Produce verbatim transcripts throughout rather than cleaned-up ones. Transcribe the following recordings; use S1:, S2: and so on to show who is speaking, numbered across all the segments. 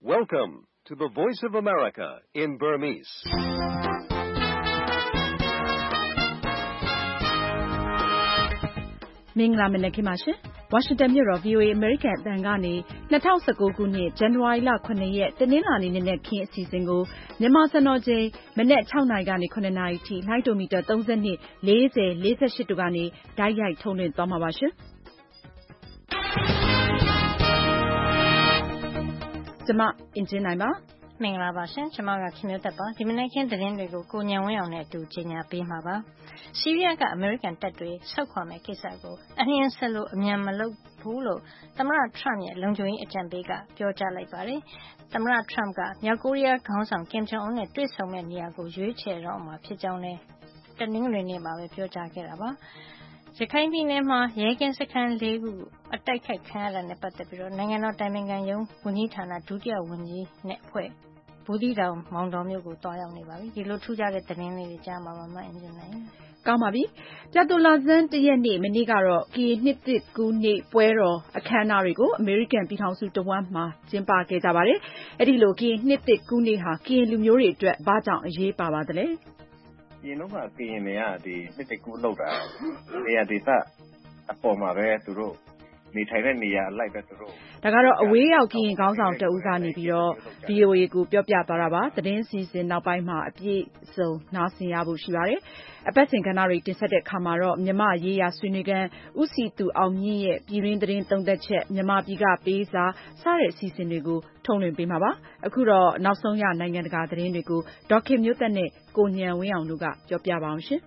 S1: Welcome to the Voice of America in Burmese.
S2: ။မင်္ဂလာမနက်ခင်းပါရှင်။ Washington မြို့တော် ဗွီအိုအေ အမေရိကန်အသံကနေ၂၀၁၉ခုနှစ်ဇန်နဝါရီလခုနှစ်ရက်တနင်္လာနေ့နံနက်ခင်းအစီအစဉ်ကိုမြန်မာစံတော်ချိန်မနက်၆နာရီကနေ၇နာရီထိလိုင်းဒိုမီတာသုံး၂ ၄၀ ၄၈တို့ကနေတိုက်ရိုက်ထုတ်လွှင့်သွားမှာပါရှင်။ကျွန်မအင်ဂျင်နိုင်ပါ
S3: မင်္ဂလာပါရှင်ကျွန်မကခင်မျိုးသက်ပါဒီမနေ့ခင်းသတင်းတွေကိုကိုညံဝင်းအောင်နဲ့အတူကြီးညာပေးမှာပါဆီးရီးယားကအမေရိကန်တပ်တွေဆုတ်ခွာမဲ့ကိစ္စကိုအလျင်ဆက်လို့အမြန်မလုပ်ဘူးလို့သမ္မတထရမ့်ရဲ့လုံခြုံရေးအကြံပေးကပြောကြားလိုက်ပါတယ်သမ္မတထရမ့်ကမြောက်ကိုရီးယားခေါင်းဆောင်ကင်ဂျုံအွန်းနဲ့တွေ့ဆုံမဲ့နေရာကိုရွေးချယ်တော့မှာဖြစ်ကြောင်းနဲ့တနင်္ဂနွေနေ့မှာပဲပြောကြားခဲ့တာပါရခိုင်ပြည်နယ်မှာရဲကင်းစခန်းလေးခုအတိုက်ခိုက်ခံရတာနဲ့ပတ်သက်ပြီးတော့နိုင်ငံတော်တိုင်ပင်ခံရုံးဝန်ကြီးဌာနဒုတိယဝန်ကြီးနဲ့အဖွဲ့ဘူးဒီတောင်မောင်တော်မြို့ကိုတွားရောက်နေပါပြီဒီလိုထူးခြားတဲ့သတင်းလေးတွေကြားမှာပါမှအင်ဂျင်နိုင်
S2: ကောင်းပါပြီပြတ်တူလာဇန်တရက်နေ့မနေ့ကတော့ကီနှစ်သစ်ကူးနေ့ပွဲတော်အခမ်းအနားတွေကိုအမေရိကန်ပြည်ထောင်စုတဝန်းမှာကျင်းပခဲ့ကြပါတယ်အဲ့ဒီလိုကီနှစ်သစ်ကူးနေ့ဟာကီလူမျိုးတွေအတွက်ဘာကြောင့်အရေးပါပါသလဲ
S4: ဒီတော့ကကရင်တွေကဒီနှစ်သစ်ကူးလောက်တာနေရာဒေသအပေါ်မှာပဲသူတို့နေထိုင်တဲ့နေရာအလိုက်ပဲသူတို့
S2: ဒါကတော့အဝေးရောက်ကရင်ခေါင်းဆောင်တဦးကနေပြီးတော့ ဗွီအိုအေ ကိုပြောပြသွားတာပါသတင်းစီစဉ်နောက်ပိုင်းမှာအပြည့်စုံနားဆင်ရဖို့ရှိပါတယ်အပတ်စဉ်ကဏ္ဍတွေတင်ဆက်တဲ့အခါမှာတော့မြန်မာရေးရာဆွေးနွေးခန်းဦးစီသူအောင်မြင့်ရဲ့ပြည်တွင်းသတင်းသုံးသက်ချက်မြန်မာပြည်ကပေးစာစတဲ့အစီအစဉ်တွေကိုထုတ်လွှင့်ပေးမှာပါအခုတော့နောက်ဆုံးရနိုင်ငံတကာသတင်းတွေကိုဒေါက်ခင်မျိုးသက်နဲ့ကိုညံဝင်းအောင်တို့ကပြောပြပါအောင်ရှင်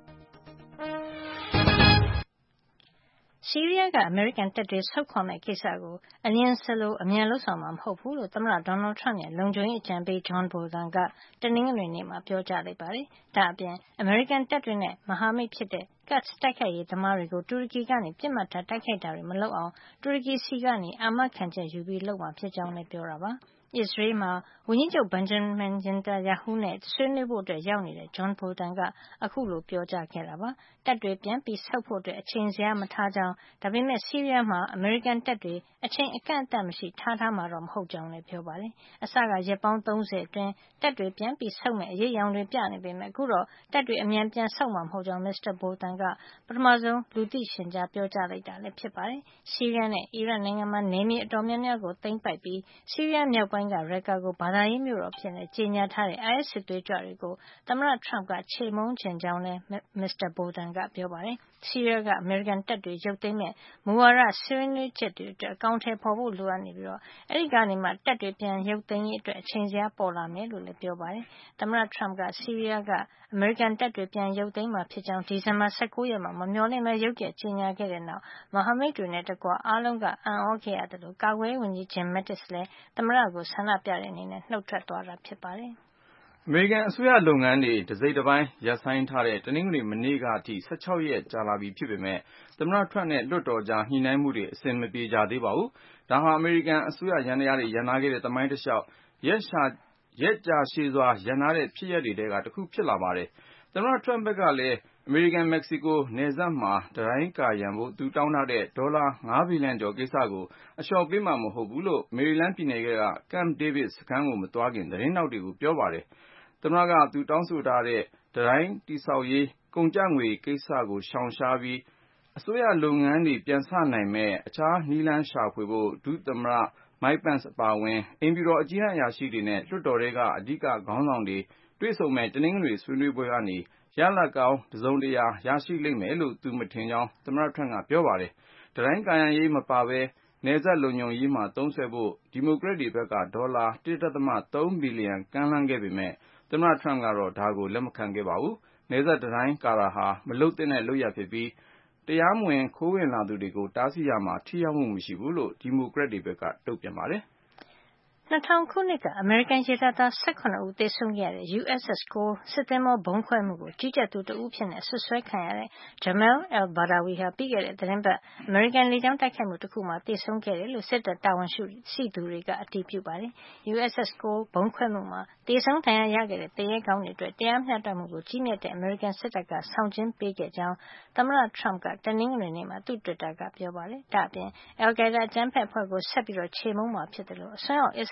S3: ဆီးရီးယားကအမေရိကန်တပ်တွေဆုတ်ခွာမဲ့ကိစ္စကိုအလျင်စလိုအမြန်လုပ်ဆောင်မှာမဟုတ်ဘူးလို့သမ္မတဒေါ်နယ်ထရမ့်ရဲ့လုံခြုံရေးအကြံပေးဂျွန်ဘိုလန်ကတနင်္ဂနွေနေ့မှာပြောကြားလိုက်ပါတယ်။ဒါအပြင်အမေရိကန်တပ်တွေနဲ့မဟာမိတ်ဖြစ်တဲ့ကတ်တိုက်ခိုက်ရေးသမားတွေကိုတူရကီကနေပြစ်မှတ်ထားတိုက်ခိုက်တာတွေမလုပ်အောင်တူရကီစီကနေအာမခံချက်ယူပြီးလုပ်မှာဖြစ်ကြောင်းလည်းပြောတာပါ။အစ္စရေးမှာဝန်ကြီးချုပ်ဘန်ဂျမင်နတန်ယာဟုနဲ့ဆွေးနွေးဖို့အတွက်ရောက်နေတဲ့ဂျွန်ဘိုလန်ကအခုလိုပြောကြားခဲ့တာပါတပ်တွေပြန်ပြီးဆုတ်ဖို့အတွက်အချိန်စရာမထားကြောင်းဒါပေမဲ့ဆီးရီးယားမှာအမေရိကန်တပ်တွေအချိန်အကန့်အသတ်မရှိထားထားမှာတော့မဟုတ်ကြောင်းလည်းပြောပါတယ်အစကရက်ပေါင်းသုံးဆယ်အတွင်းတပ်တွေပြန်ပြီးဆုတ်မဲ့အရေးရောင်တွေပြနေပေမဲ့အခုတော့တပ်တွေအမြန်ပြန်ဆုတ်မှာမဟုတ်ကြောင်းမစ္စတာဘိုလန်ကပထမဆုံးလူသိရှင်ကြားပြောကြားလိုက်တာလည်းဖြစ်ပါတယ်ဆီးရီးယားနဲ့အီရတ်နိုင်ငံမှာနေမြေအတော်များများကိုသိမ်းပိုက်ပြီးဆီးရီးယားမြောက်ပိုင်းကရက်ကာကိုဘာသာရေးမြို့တော်ဖြစ်နေကြေညာထားတဲ့ အိုင်အက်စ် စစ်သွေးကြွတွေကိုသမ္မတထရမ့်ကချေမှုန်းချင်ကြောင်းလည်းမစ္စတာဘိုလန်ကပြောပါတယ်။ဆီးရီးယားကအမေရိကန်တပ်တွေရုပ်သိမ်းမဲ့မူဝါဒဆွေးနွေးချက်တွေအတွက်အကောင့်ထဲပေါ်ဖို့လိုအပ်နေပြီးတော့အဲဒီကနေမှတပ်တွေပြန်ရုပ်သိမ်းရေးအတွက်အချိန်စရာပေါ်လာမယ်လို့လည်းပြောပါတယ်။သမ္မတထရမ့်ကဆီးရီးယားကအမေရိကန်တပ်တွေပြန်ရုပ်သိမ်းမှာဖြစ်ကြောင်းဒီဇင်ဘာ၁၉ရက်မှာမမျှော်လင့်ပဲရုတ်တရက်ကြေညာခဲ့တဲ့နောက်မဟာမိတ်တွေနဲ့တကွအားလုံးကအံ့ဩခဲ့ရတယ်လို့ကာကွယ်ရေးဝန်ကြီးဂျင်မက်တစ်လည်းသမ္မတကိုဆန္ဒပြတဲ့အနေနဲ့နှုတ်ထွက်သွားတာဖြစ်ပါတယ်
S5: ။အမေရိကန်အစိုးရလုပ်ငန်းတွေတစိတ်တပိုင်းရပ်ဆိုင်းထားတဲ့တနင်္ဂနွေမနေ့ကအထိ၁၆ရက်ကြာလာပြီဖြစ်ပေမဲ့သမ္မတထရမ့်နဲ့လွှတ်တော်ကြားညှိနှိုင်းမှုတွေအဆင်မပြေကြသေးပါဘူး။ဒါဟာအမေရိကန်အစိုးရရန်တရားတွေရန်နာခဲ့တဲ့သမိုင်းတစ်လျှောက်ရက်ရှာရက်ကြာရှည်စွာရန်နာတဲ့ဖြစ်ရပ်တွေထဲကတစ်ခုဖြစ်လာပါတယ်။သမ္မတထရမ့်ဘက်ကလည်းအမေရိကန်မက္ကဆီကိုနယ်စပ်မှာတံတိုင်းကာရံဖို့သူတောင်းထားတဲ့ဒေါ်လာ၅ဘီလီယံကျော်ကိစ္စကိုအလျှော့ပေးမှာမဟုတ်ဘူးလို့မေရီလန်းပြည်နယ်က Camp David စခန်းကိုမသွားခင်သတင်းထောက်တွေကိုပြောပါတယ်။သမ္မတကသူတောင်းဆိုထားတဲ့တံတိုင်းတည်ဆောက်ရေးကုန်ကျငွေကိစ္စကိုရှောင်ရှားပြီးအစိုးရလုပ်ငန်းတွေပြန်စနိုင်မဲ့အခြားနည်းလမ်းရှာဖွေဖို့ဒုသမ္မတမိုက်ပန့်စ်အပါအဝင်အိမ်ဖြူတော်အကြီးတန်းအရာရှိတွေနဲ့လွှတ်တော်ထဲကအဓိကခေါင်းဆောင်တွေတွေ့ဆုံမဲ့တနင်္ဂနွေဆွေးနွေးပွဲကနေရလဒ်ကောင်းတစုံတရာရရှိလိမ့်မယ်လို့သူမထင်ကြောင်းသမ္မတထရမ့်ကပြောပါတယ်။တံတိုင်းကာရံရေးမပါဘဲနယ်စပ်လုံခြုံရေးမှာသုံးစွဲဖို့ဒီမိုကရက်တွေဘက်ကဒေါ်လာ၁ဒသမ ၃ဘီလီယံကမ်းလှမ်းခဲ့ပေမဲ့သမ္မတထရမ့်ကတော့ဒါကိုလက်မခံခဲ့ပါဘူး။နယ်စပ်တံတိုင်းကာတာဟာမလုပ်သင့်တဲ့လုပ်ရပ်ဖြစ်ပြီးတရားမဝင်ခိုးဝင်လာသူတွေကိုတားဆီးရမှာထိရောက်မှုမရှိဘူးလို့ဒီမိုကရက်တွေဘက်ကတုံ့ပြန်ပါတယ်။
S3: ၂၀၀၀ခုနှစ်ကအမေရိကန်ရေတပ်သား၁၇ဦးသေဆုံးခဲ့ရတဲ့ ယူအက်စ်အက်စ် Cole စစ်သင်္ဘောဗုံးခွဲမှုကိုကြီးကြပ်သူတဦးအဖြစ်အစွပ်စွဲခံရတဲ့ Jamal al-Badawi ဟာပြီးခဲ့တဲ့သီတင်းပတ်အမေရိကန်လေကြောင်းတိုက်ခိုက်မှုတခုမှာသေဆုံးခဲ့တယ်လို့စစ်တပ်တာဝန်ရှိသူတွေကအတည်ပြုပါတယ်။ ယူအက်စ်အက်စ် Cole ဗုံးခွဲမှုမှာသေဆုံးဒဏ်ရာရခဲ့တဲ့သူရဲကောင်းတွေအတွက်တရားမျှတမှုကိုကြီးမြတ်တဲ့အမေရိကန်စစ်တပ်ကဆောင်ကျဉ်ပေးခဲ့ကြောင်းသမ္မတထရမ့်ကတနင်္ဂနွေနေ့မှာသူ့တွစ်တာကပြောပါတယ်။ဒါ့အပြင် al-Qaeda အကြမ်းဖက်အဖွဲ့ကိုဆက်ပြီးချေမှုန်းမှာဖြစ်တယ်လို့အစွန်းရောက်အစ္စလ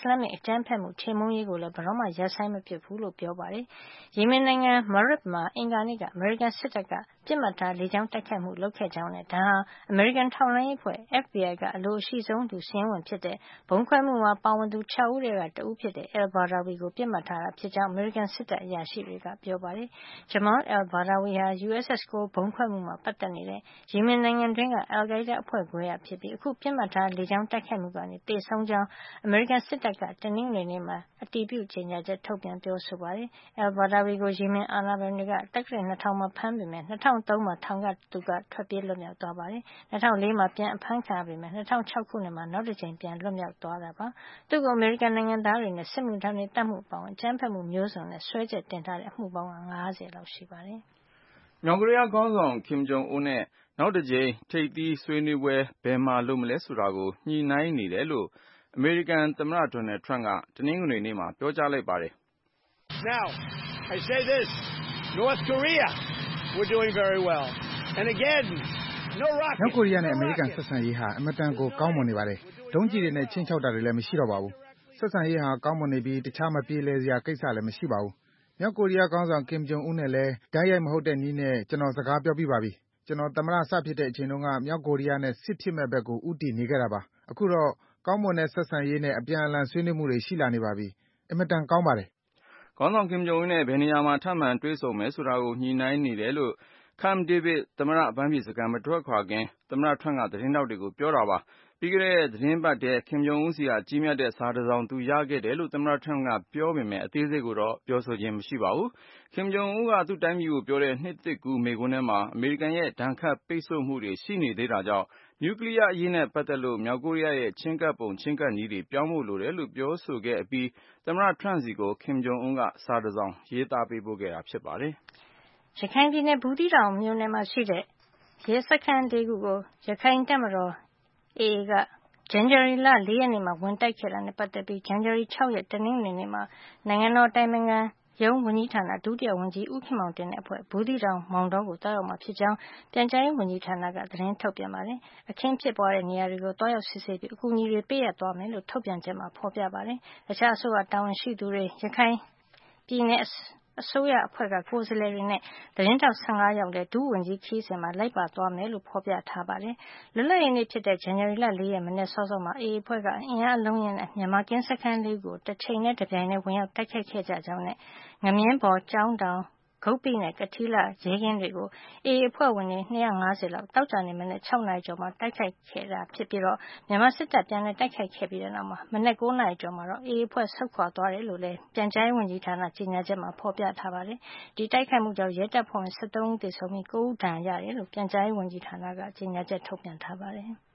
S3: Islamic အကြမ်းဖက်မှုချေမှုန်းရေးကိုလည်းဘယ်တော့မှရပ်ဆိုင်းမပစ်ဘူးလို့ပြောပါတယ်။ ယီမင်နိုင်ငံ Marib မှာအင်္ဂါနေ့ကအမေရိကန်စစ်တပ်ကပစ်မှတ်ထားလေကြောင်းတိုက်ခိုက်မှုလုပ်ခဲ့ကြောင်းနဲ့ဒါဟာအမေရိကန်ထောက်လှမ်းရေးအဖွဲ့ F B I ကအလိုအရှိဆုံးသူစာရင်းဝင်ဖြစ်တဲ့ဗုံးခွဲမှုမှာပါဝင်သူ၆ဦးထဲကတဦးဖြစ်တဲ့ al-Badawi ကိုပစ်မှတ်ထားတာဖြစ်ကြောင်းအမေရိကန်စစ်တပ်အရာရှိတွေကပြောပါတယ်။ Jamal al-Badawi ဟာ U S S ၉ ဗုံးခွဲမှုမှာပတ်သက်နေတဲ့ယီမင်နိုင်ငံတွင်းက al-Qaida အဖွဲ့ခွဲရဖြစ်ပြီးအခုပစ်မှတ်ထားလေကြောင်းတိုက်ခိုက်မှုကနေသေဆုံးကြောင်းအမေရိကန်စစ်တပ်ကတနင်္ဂနွေနေ့မှာအတည်ပြုကြေညာချက်ထုတ်ပြန်ပြောဆိုပါတယ်။ al-Badawi ကိုယီမင်အာဏာပိုင်တွေကသက္ကရာဇ်၂၀၀၀မှာဖမ်းပေမယ့်၂၀၀၃မှာထောင်ကသူကထွက်ပြေးလွတ်မြောက်သွားပါတယ်။ ၂၀၀၄မှာပြန်အဖမ်းခံရပေမယ့်၂၀၀၆ခုနှစ်မှာနောက်တကြိမ်ပြန်လွတ်မြောက်သွားတာပါ။ သူ့ကိုအမေရိကန်နိုင်ငံသားတွေနဲ့စစ်မှုထမ်းတွေသတ်မှုအပါအဝင်အကြမ်းဖက်မှုမျိုးစုံနဲ့စွဲချက်တင်ထားတဲ့အမှုပေါင်း၅၀လောက်ရှိပါတယ်
S5: ။မြောက်ကိုရီးယားခေါင်းဆောင် Kim Jong Un နဲ့နောက်တကြိမ်ထိပ်သီးဆွေးနွေးပွဲဘယ်မှာလုပ်မလဲဆိုတာကိုညှိနှိုင်းနေတယ်လို့အမေရိကန်သမ္မတ Donald Trump ကတနင်္ဂနွေနေ့မှာပြောကြားလိုက်ပါတယ်။
S6: Now, I say this, North Korea, we're doing very well. And again, no rocket.
S7: မြောက်ကိုရီးယားနဲ့အမေရိကန်ဆက်ဆံရေးဟာအင်မတန်ကိုကောင်းမွန်နေပါတယ်။ဒုံးကျည်တွေနဲ့ချင်းချောက်တာတွေလည်းမရှိတော့ပါဘူး။ဆက်ဆံရေးဟာကောင်းမွန်နေပြီးတခြားမပြေလည်စရာကိစ္စလည်းမရှိပါဘူး။မြောက်ကိုရီးယားခေါင်းဆောင် Kim Jong Un နဲ့လည်းတိုက်ရိုက်မဟုတ်တဲ့နည်းနဲ့ကျွန်တော်စကားပြောပြီးပါပြီ။ကျွန်တော်သမ္မတစဖြစ်တဲ့အချိန်တုန်းကမြောက်ကိုရီးယားနဲ့စစ်ဖြစ်မဲ့ဘက်ကိုဦးတည်နေခဲ့တာပါ။အခုတော့ကောင်းမွန်တဲ့ဆက်ဆံရေးနဲ့အပြန်အလှန်ဆွေးနွေးမှုတွေရှိလာနေပါပြီ။အင်မတန်ကောင်းပါတယ်
S5: ။ခေါင်းဆောင် Kim Jong Un နဲ့ဘယ်နေရာမှာထပ်မံတွေ့ဆုံမယ်ဆိုတာကိုညှိနှိုင်းနေတယ်လို့ Camp David သမ္မတအပန်းဖြေစခန်းမထွက်ခွာခင်သမ္မတ Trump ကသတင်းထောက်တွေကိုပြောတာပါ။ပြီးခဲ့တဲ့သီတင်းပတ်ထဲ Kim Jong Un ဆီကကြီးမြတ်တဲ့စာတစ်စောင်သူရခဲ့တယ်လို့သမ္မတ Trump ကပြောပေမယ့်အသေးစိတ်ကိုတော့ပြောဆိုခြင်းမရှိပါဘူး။ Kim Jong Un ကသူ့တိုင်းပြည်ကိုပြောတဲ့နှစ်သစ်ကူးမိန့်ခွန်းထဲမှာအမေရိကန်ရဲ့ဒဏ်ခတ်ပိတ်ဆို့မှုတွေရှိနေသေးတာကြောင့်နျူကလ িয়ার အရေးနဲ့ပတ်သက်လို့မြောက်ကိုရီးယားရဲ့ချဉ်းကပ်ပုံချဉ်းကပ်နည်းတွေပြောင်းဖို့လိုတယ်လို့ပြောဆိုခဲ့အပြီးသမ္မတ Trump ဆီကို Kim Jong Un ကစာတစ်စောင်ရေးသားပေးပို့ခဲ့တာဖြစ်ပါတယ်
S3: ။ရခိုင်ပြည်နယ်ဘူးသီးတောင်မြို့နယ်မှာရှိတဲ့ရဲစခန်းလေးခုကိုရခိုင်တပ်မတော် A A ကဇန်နဝါရီလ၄ရက်နေ့မှာဝင်တိုက်ခဲ့တာနဲ့ပတ်သက်ပြီးဇန်နဝါရီ၆ရက်တနင်္ဂနွေနေ့မှာနိုင်ငံတော်အတိုင်ပင်ခံရုံးဝန်ကြီးဌာနဒုတိယဝန်ကြီးဦးခင်မောင်တင်နဲ့အဖွဲ့ဘူးသီးတောင်မောင်တောကိုသွားရောက်မှာဖြစ်ကြောင်းပြန်ကြားရေးဝန်ကြီးဌာနကသတင်းထုတ်ပြန်ပါတယ်။အခင်းဖြစ်ပွားတဲ့နေရာတွေကိုသွားရောက်စစ်ဆေးပြီးအကူအညီတွေပေးအပ်သွားမယ်လို့ထုတ်ပြန်ချက်မှာဖော်ပြပါတယ်။အခြားအစိုးရတာဝန်ရှိသူတွေရခိုင်ပြည်နယ်အစိုးရအဖွဲ့ကကိုယ်စားလှယ်တွေနဲ့သတင်းထောက်၁၅ယောက်လည်းဒုဝန်ကြီးခရီးစဉ်မှာလိုက်ပါသွားမယ်လို့ဖော်ပြထားပါတယ်။လွတ်လပ်ရေးနေ့ဖြစ်တဲ့ဇန်နဝါရီလ၄ရက်မနက်စောစောမှာ A A အဖွဲ့ကအင်အားအလုံးအရင်းနဲ့မြန်မာကင်းစခန်းလေးကိုတစ်ချိန်နဲ့တစ်ပြိုင်တည်းဝင်ရောက်တိုက်ခိုက်ခဲ့ကြကြောင်းနဲ့ငမြင်းဘော်ကျောင်းတောင်ဂုပ္ပိနဲ့ကထီးလှရဲကင်းတွေကို A A အဖွဲ့ဝင်တွေ၂၅၀လောက်သောကြာနေ့မနက်၆နာရီကျော်မှာတိုက်ခိုက်ခဲ့တာဖြစ်ပြီးမြန်မာစစ်တပ်ပြန်လည်တိုက်ခိုက်ခဲ့ပြီးတဲ့နောက်မနက်၉နာရီကျော်မှာတော့ A A အဖွဲ့ဆုတ်ခွာသွားတယ်လို့လည်းပြန်ကြားရေးဝန်ကြီးဌာနကြေညာချက်မှာဖော်ပြထားပါတယ်။ဒီတိုက်ခိုက်မှုကြောင့်ရဲတပ်ဖွဲ့ဝင်၁၃ဦးသေဆုံးပြီး၉ဦးဒဏ်ရာရတယ်လို့ပြန်ကြားရေးဝန်ကြီးဌာနကကြေညာချက်ထုတ်ပြန်ထားပါတယ်။